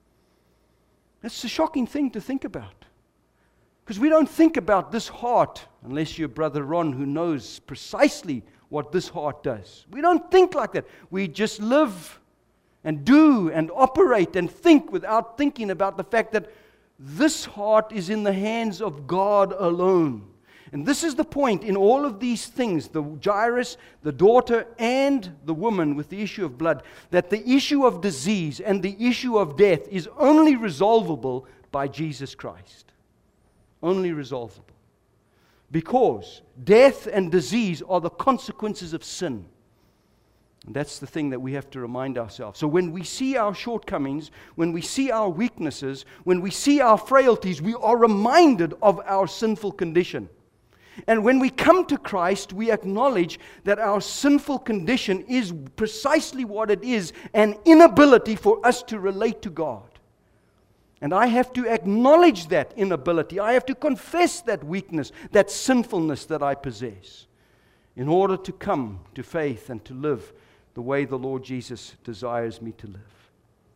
That's a shocking thing to think about. Because we don't think about this heart, unless you're Brother Ron, who knows precisely what this heart does. We don't think like that. We just live and do and operate and think without thinking about the fact that this heart is in the hands of God alone. And this is the point in all of these things, the Jairus, the daughter, and the woman with the issue of blood, that the issue of disease and the issue of death is only resolvable by Jesus Christ. Only resolvable. Because death and disease are the consequences of sin. And that's the thing that we have to remind ourselves. So when we see our shortcomings, when we see our weaknesses, when we see our frailties, we are reminded of our sinful condition. And when we come to Christ, we acknowledge that our sinful condition is precisely what it is, an inability for us to relate to God. And I have to acknowledge that inability. I have to confess that weakness, that sinfulness that I possess, in order to come to faith and to live the way the Lord Jesus desires me to live.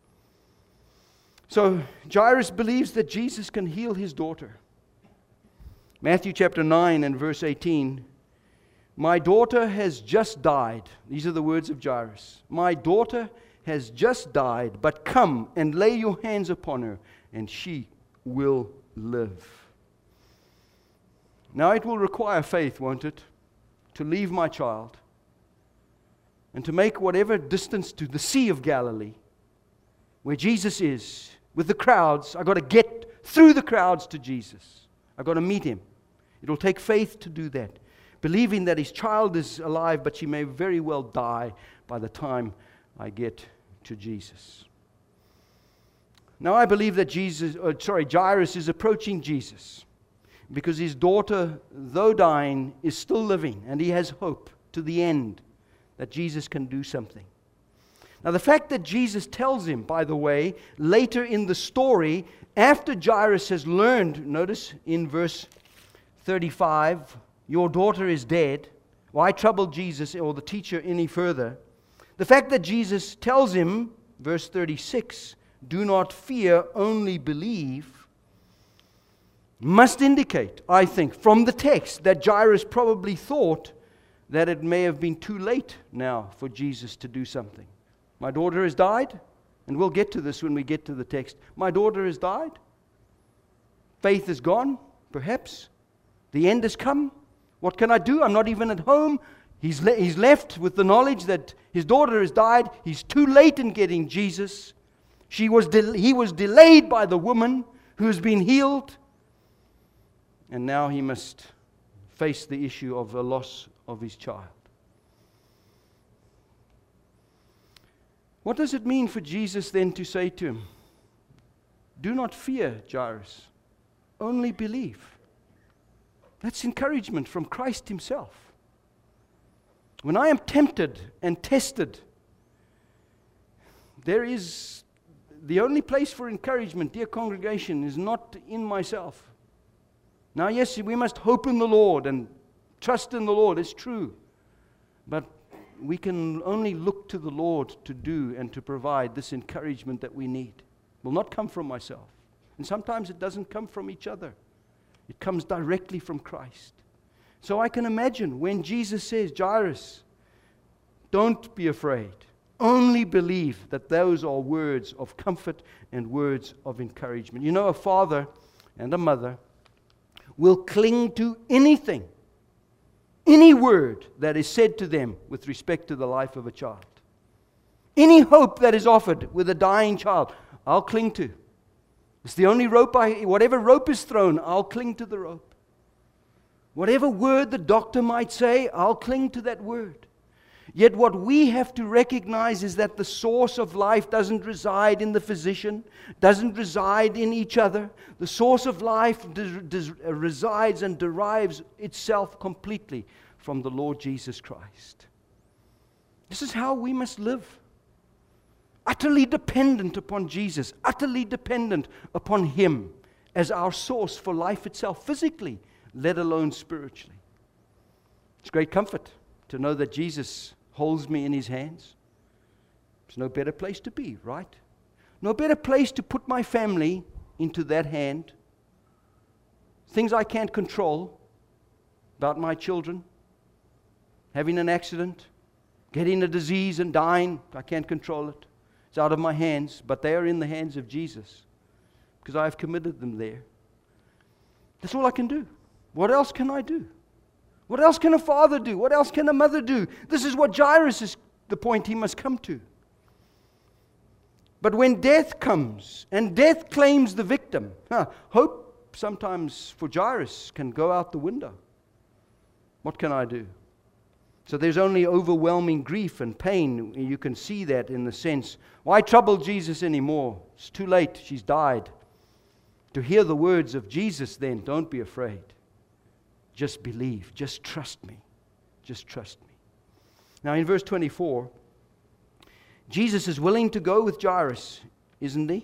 So Jairus believes that Jesus can heal his daughter. Matthew chapter 9 and verse 18. My daughter has just died. These are the words of Jairus. My daughter has just died, but come and lay your hands upon her, and she will live. Now it will require faith, won't it, to leave my child and to make whatever distance to the Sea of Galilee, where Jesus is, with the crowds. I've got to get through the crowds to Jesus. I've got to meet him. It will take faith to do that, believing that his child is alive, but she may very well die by the time I get to Jesus. Now I believe that Jairus is approaching Jesus because his daughter, though dying, is still living, and he has hope to the end that Jesus can do something. Now the fact that Jesus tells him, by the way, later in the story, after Jairus has learned, notice in verse 35, your daughter is dead. Why trouble Jesus or the teacher any further? The fact that Jesus tells him, verse 36, do not fear, only believe, must indicate, I think, from the text that Jairus probably thought that it may have been too late now for Jesus to do something. My daughter has died, and we'll get to this when we get to the text. My daughter has died. Faith is gone, perhaps. The end has come. What can I do? I'm not even at home. He's left with the knowledge that his daughter has died. He's too late in getting Jesus. He was delayed by the woman who has been healed. And now he must face the issue of the loss of his child. What does it mean for Jesus then to say to him, "Do not fear, Jairus, only believe"? That's encouragement from Christ himself. When I am tempted and tested, there is the only place for encouragement, dear congregation, is not in myself. Now, yes, we must hope in the Lord and trust in the Lord. It's true. But we can only look to the Lord to do and to provide this encouragement that we need. It will not come from myself. And sometimes it doesn't come from each other. It comes directly from Christ. So I can imagine when Jesus says, "Jairus, don't be afraid. Only believe," that those are words of comfort and words of encouragement. You know, a father and a mother will cling to anything, any word that is said to them with respect to the life of a child. Any hope that is offered with a dying child, I'll cling to. It's the only rope whatever rope is thrown, I'll cling to the rope. Whatever word the doctor might say, I'll cling to that word. Yet what we have to recognize is that the source of life doesn't reside in the physician, doesn't reside in each other. The source of life resides and derives itself completely from the Lord Jesus Christ. This is how we must live. Utterly dependent upon Jesus, utterly dependent upon Him as our source for life itself, physically, let alone spiritually. It's great comfort to know that Jesus holds me in His hands. There's no better place to be, right? No better place to put my family into that hand. Things I can't control about my children, having an accident, getting a disease and dying, I can't control it. It's out of my hands, but they are in the hands of Jesus because I have committed them there. That's all I can do. What else can I do? What else can a father do? What else can a mother do? This is what Jairus is the point he must come to. But when death comes and death claims the victim, hope sometimes for Jairus can go out the window. What can I do? So there's only overwhelming grief and pain. You can see that in the sense, why trouble Jesus anymore? It's too late. She's died. To hear the words of Jesus then, don't be afraid. Just believe. Just trust me. Just trust me. Now in verse 24, Jesus is willing to go with Jairus, isn't he?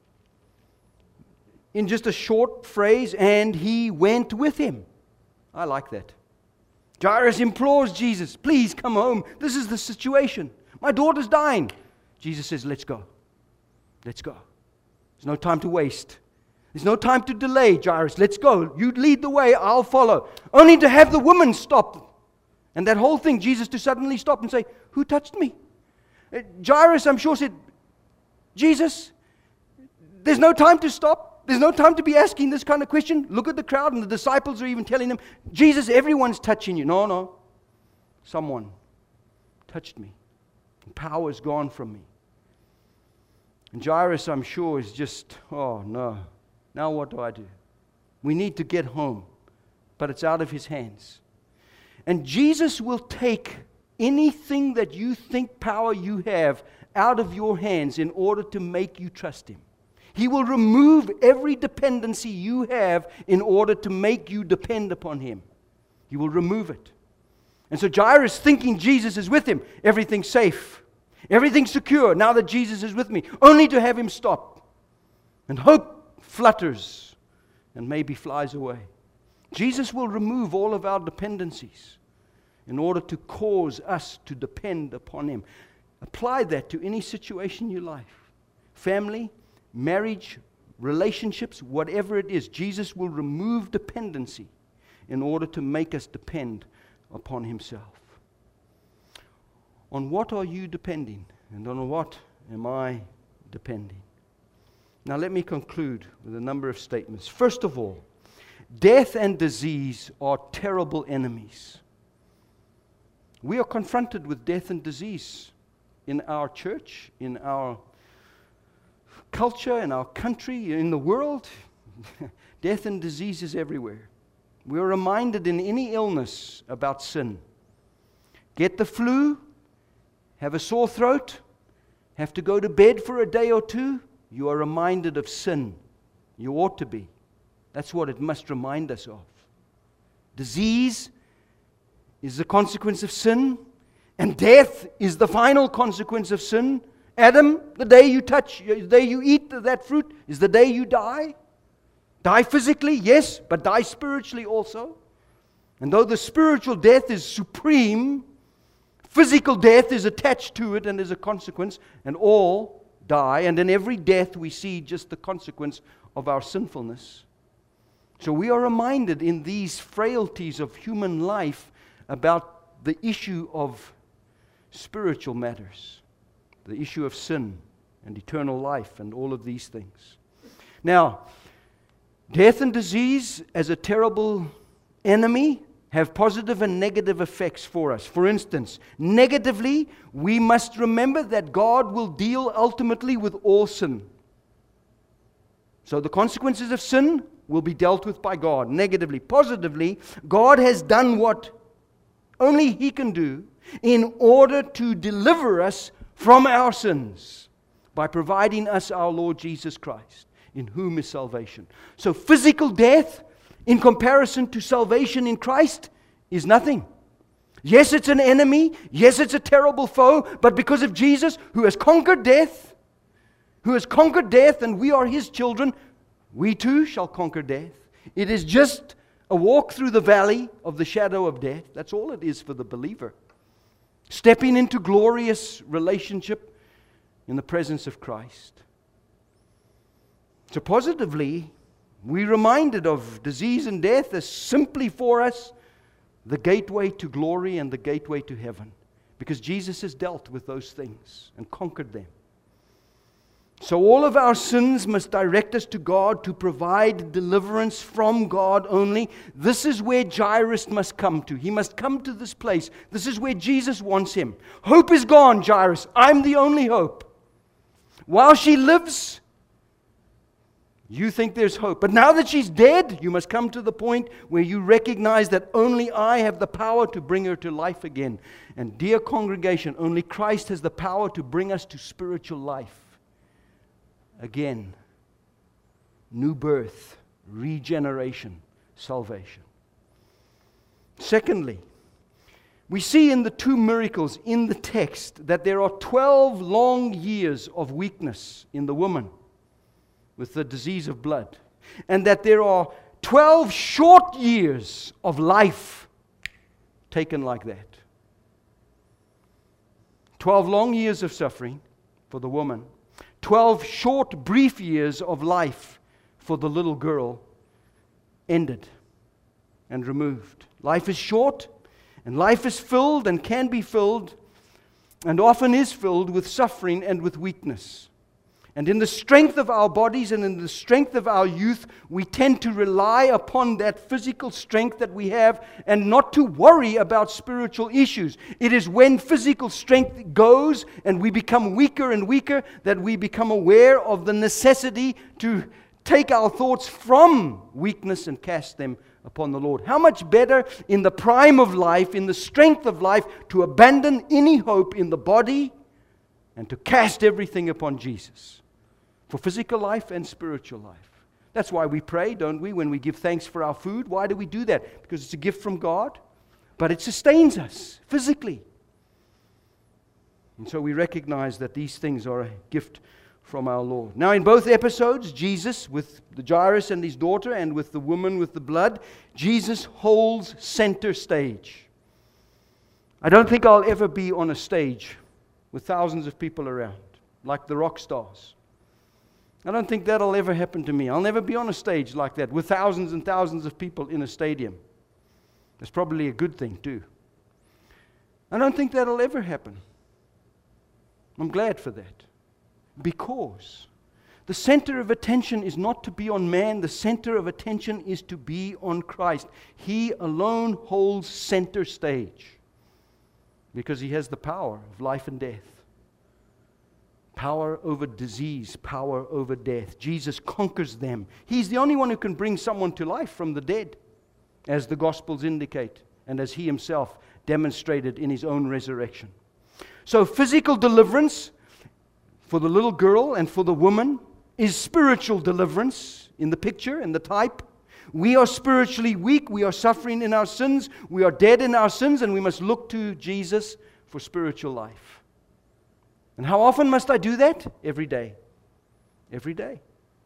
In just a short phrase, and he went with him. I like that. Jairus implores Jesus, please come home. This is the situation. My daughter's dying. Jesus says, let's go. Let's go. There's no time to waste. There's no time to delay, Jairus. Let's go. You lead the way, I'll follow. Only to have the woman stop. And that whole thing, Jesus to suddenly stop and say, who touched me? Jairus, I'm sure, said, Jesus, there's no time to stop. There's no time to be asking this kind of question. Look at the crowd, and the disciples are even telling him, Jesus, everyone's touching you. No. Someone touched me. Power's gone from me. And Jairus, I'm sure, is just, oh no. Now what do I do? We need to get home. But it's out of his hands. And Jesus will take anything that you think power you have out of your hands in order to make you trust him. He will remove every dependency you have in order to make you depend upon him. He will remove it. And so Jairus, thinking Jesus is with him, everything's safe. Everything's secure now that Jesus is with me. Only to have him stop. And hope flutters and maybe flies away. Jesus will remove all of our dependencies in order to cause us to depend upon him. Apply that to any situation in your life. Family, marriage, relationships, whatever it is, Jesus will remove dependency in order to make us depend upon himself. On what are you depending? And on what am I depending? Now let me conclude with a number of statements. First of all, Death and disease are terrible enemies. We are confronted with death and disease in our church, in our culture, in our country, in the world. Death and disease is everywhere. We are reminded in any illness about sin. Get the flu, have a sore throat, have to go to bed for a day or two, you are reminded of sin. You ought to be. That's what it must remind us of. Disease is the consequence of sin, and death is the final consequence of sin. Adam, the day you eat that fruit is the day you die. Die physically, yes, but die spiritually also. And though the spiritual death is supreme, physical death is attached to it and is a consequence, and all die. And in every death we see just the consequence of our sinfulness. So we are reminded in these frailties of human life about the issue of spiritual matters, the issue of sin and eternal life and all of these things. Now, death and disease as a terrible enemy have positive and negative effects for us. For instance, negatively, we must remember that God will deal ultimately with all sin. So the consequences of sin will be dealt with by God, negatively. Positively, God has done what only He can do in order to deliver us from our sins by providing us our Lord Jesus Christ, in whom is salvation. So physical death, in comparison to salvation in Christ, is nothing. Yes, it's an enemy. Yes, it's a terrible foe. But because of Jesus, who has conquered death, and we are His children, we too shall conquer death. It is just a walk through the valley of the shadow of death. That's all it is for the believer. Stepping into glorious relationship in the presence of Christ. So positively, we're reminded of disease and death as simply for us the gateway to glory and the gateway to heaven. Because Jesus has dealt with those things and conquered them. So all of our sins must direct us to God to provide deliverance from God only. This is where Jairus must come to. He must come to this place. This is where Jesus wants him. Hope is gone, Jairus. I'm the only hope. While she lives, you think there's hope. But now that she's dead, you must come to the point where you recognize that only I have the power to bring her to life again. And dear congregation, only Christ has the power to bring us to spiritual life. Again, new birth, regeneration, salvation. Secondly, we see in the two miracles in the text that there are 12 long years of weakness in the woman with the disease of blood, and that there are 12 short years of life taken like that. 12 long years of suffering for the woman. 12 short, brief years of life for the little girl ended and removed. Life is short, and life is filled and can be filled, and often is filled with suffering and with weakness. And in the strength of our bodies and in the strength of our youth, we tend to rely upon that physical strength that we have and not to worry about spiritual issues. It is when physical strength goes and we become weaker and weaker that we become aware of the necessity to take our thoughts from weakness and cast them upon the Lord. How much better in the prime of life, in the strength of life, to abandon any hope in the body and to cast everything upon Jesus. For physical life and spiritual life. That's why we pray, don't we, when we give thanks for our food? Why do we do that? Because it's a gift from God, but it sustains us physically. And so we recognize that these things are a gift from our Lord. Now, in both episodes, Jesus, with the Jairus and his daughter, and with the woman with the blood, Jesus holds center stage. I don't think I'll ever be on a stage with thousands of people around, like the rock stars. I don't think that'll ever happen to me. I'll never be on a stage like that with thousands and thousands of people in a stadium. That's probably a good thing too. I don't think that'll ever happen. I'm glad for that. Because The center of attention is not to be on man. The center of attention is to be on Christ. He alone holds center stage because He has the power of life and death. Power over disease, power over death. Jesus conquers them. He's the only one who can bring someone to life from the dead, as the Gospels indicate, and as He Himself demonstrated in His own resurrection. So physical deliverance for the little girl and for the woman is spiritual deliverance in the picture, in the type. We are spiritually weak. We are suffering in our sins. We are dead in our sins, and we must look to Jesus for spiritual life. And how often must I do that? Every day. Every day.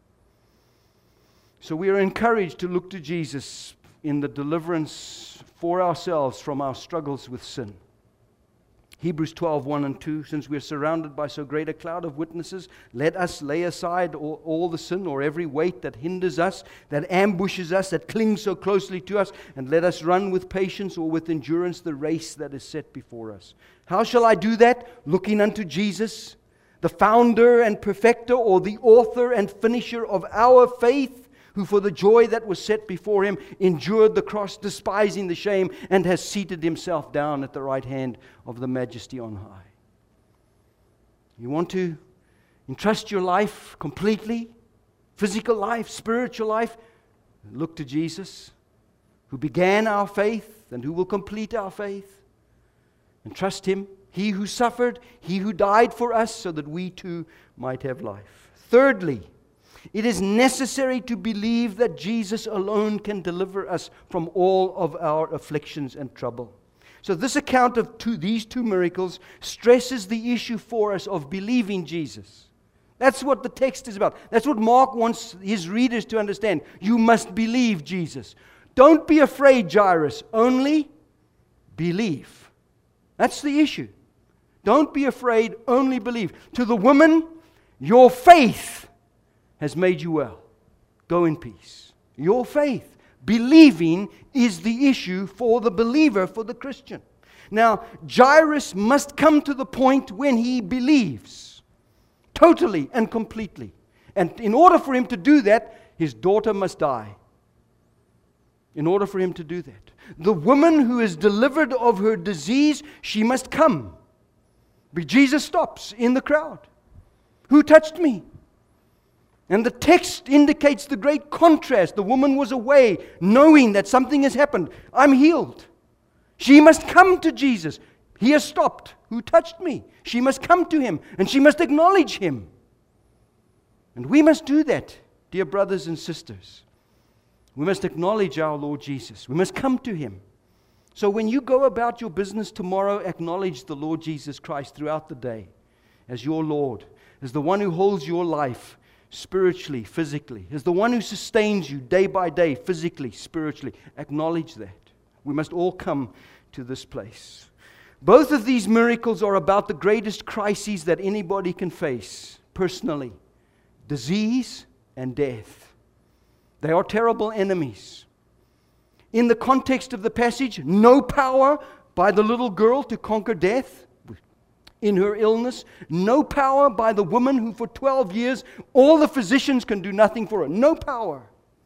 So we are encouraged to look to Jesus in the deliverance for ourselves from our struggles with sin. Hebrews 12:1 and 2, since we are surrounded by so great a cloud of witnesses, let us lay aside all the sin or every weight that hinders us, that ambushes us, that clings so closely to us, and let us run with patience or with endurance the race that is set before us. How shall I do that? Looking unto Jesus, the founder and perfecter, or the author and finisher of our faith, who for the joy that was set before Him endured the cross, despising the shame, and has seated Himself down at the right hand of the Majesty on high. You want to entrust your life completely, physical life, spiritual life? Look to Jesus, who began our faith and who will complete our faith. And trust Him, He who suffered, He who died for us, so that we too might have life. Thirdly, it is necessary to believe that Jesus alone can deliver us from all of our afflictions and trouble. So this account of these two miracles stresses the issue for us of believing Jesus. That's what the text is about. That's what Mark wants his readers to understand. You must believe Jesus. Don't be afraid, Jairus. Only believe. That's the issue. Don't be afraid, only believe. To the woman, your faith has made you well. Go in peace. Your faith, believing, is the issue for the believer, for the Christian. Now, Jairus must come to the point when he believes, totally and completely. And in order for him to do that, his daughter must die. In order for him to do that. The woman who is delivered of her disease, she must come. But Jesus stops in the crowd. Who touched me? And the text indicates the great contrast. The woman was away, knowing that something has happened. I'm healed. She must come to Jesus. He has stopped. Who touched me? She must come to Him, and she must acknowledge Him. And we must do that, dear brothers and sisters. We must acknowledge our Lord Jesus. We must come to Him. So when you go about your business tomorrow, acknowledge the Lord Jesus Christ throughout the day as your Lord, as the one who holds your life spiritually, physically, as the one who sustains you day by day, physically, spiritually. Acknowledge that. We must all come to this place. Both of these miracles are about the greatest crises that anybody can face personally: disease and death. They are terrible enemies. In the context of the passage, no power by the little girl to conquer death in her illness, no power by the woman who for 12 years all the physicians can do nothing for her. No power.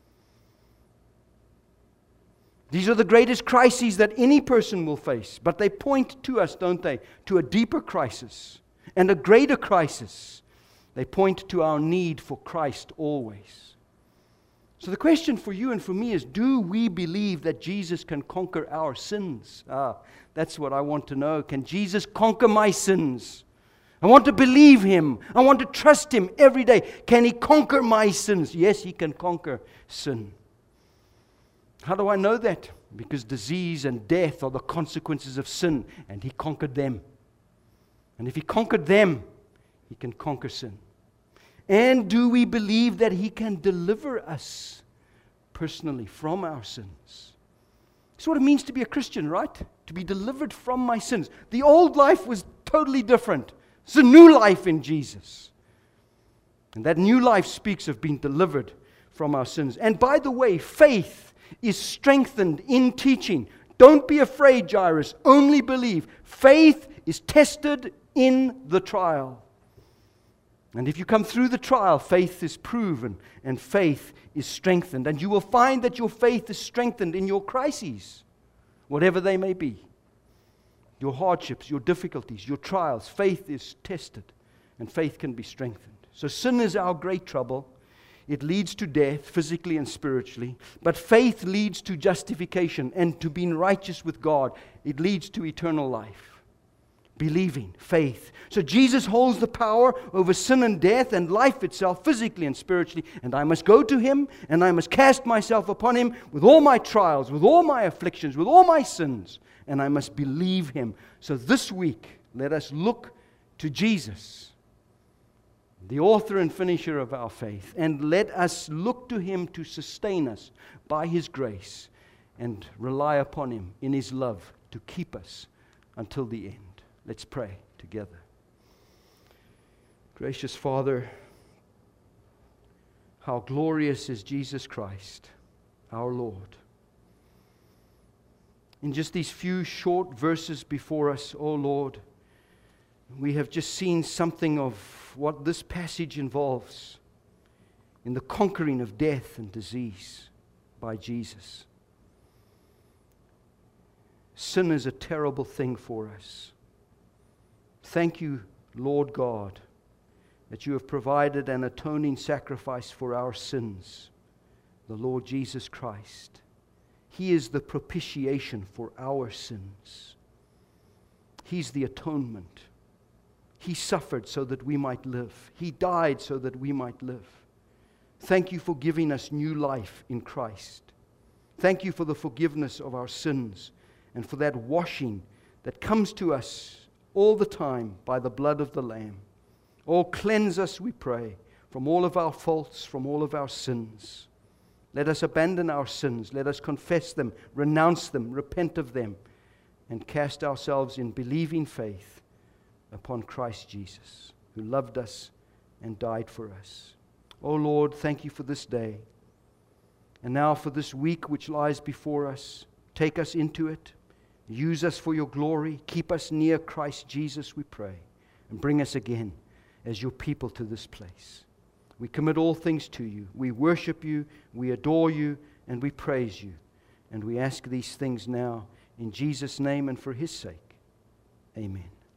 These are the greatest crises that any person will face, but they point to us, don't they, to a deeper crisis and a greater crisis. They point to our need for Christ always. So the question for you and for me is, do we believe that Jesus can conquer our sins? That's what I want to know. Can Jesus conquer my sins? I want to believe Him. I want to trust Him every day. Can He conquer my sins? Yes, He can conquer sin. How do I know that? Because disease and death are the consequences of sin, and He conquered them. And if He conquered them, He can conquer sin. And do we believe that He can deliver us personally from our sins? That's what it means to be a Christian, right? To be delivered from my sins. The old life was totally different. It's a new life in Jesus. And that new life speaks of being delivered from our sins. And by the way, faith is strengthened in teaching. Don't be afraid, Jairus. Only believe. Faith is tested in the trial. And if you come through the trial, faith is proven and faith is strengthened. And you will find that your faith is strengthened in your crises, whatever they may be. Your hardships, your difficulties, your trials, faith is tested and faith can be strengthened. So sin is our great trouble. It leads to death, physically and spiritually. But faith leads to justification and to being righteous with God. It leads to eternal life. Believing, faith. So Jesus holds the power over sin and death and life itself, physically and spiritually. And I must go to Him and I must cast myself upon Him with all my trials, with all my afflictions, with all my sins. And I must believe Him. So this week, let us look to Jesus, the author and finisher of our faith. And let us look to Him to sustain us by His grace and rely upon Him in His love to keep us until the end. Let's pray together. Gracious Father, how glorious is Jesus Christ, our Lord. In just these few short verses before us, O Lord, we have just seen something of what this passage involves in the conquering of death and disease by Jesus. Sin is a terrible thing for us. Thank you, Lord God, that you have provided an atoning sacrifice for our sins, the Lord Jesus Christ. He is the propitiation for our sins. He's the atonement. He suffered so that we might live. He died so that we might live. Thank you for giving us new life in Christ. Thank you for the forgiveness of our sins and for that washing that comes to us all the time by the blood of the Lamb. Oh, cleanse us, we pray, from all of our faults, from all of our sins. Let us abandon our sins. Let us confess them, renounce them, repent of them, and cast ourselves in believing faith upon Christ Jesus, who loved us and died for us. Oh, Lord, thank you for this day. And now for this week which lies before us, take us into it. Use us for your glory. Keep us near Christ Jesus, we pray. And bring us again as your people to this place. We commit all things to you. We worship you, we adore you, and we praise you. And we ask these things now in Jesus' name and for His sake. Amen.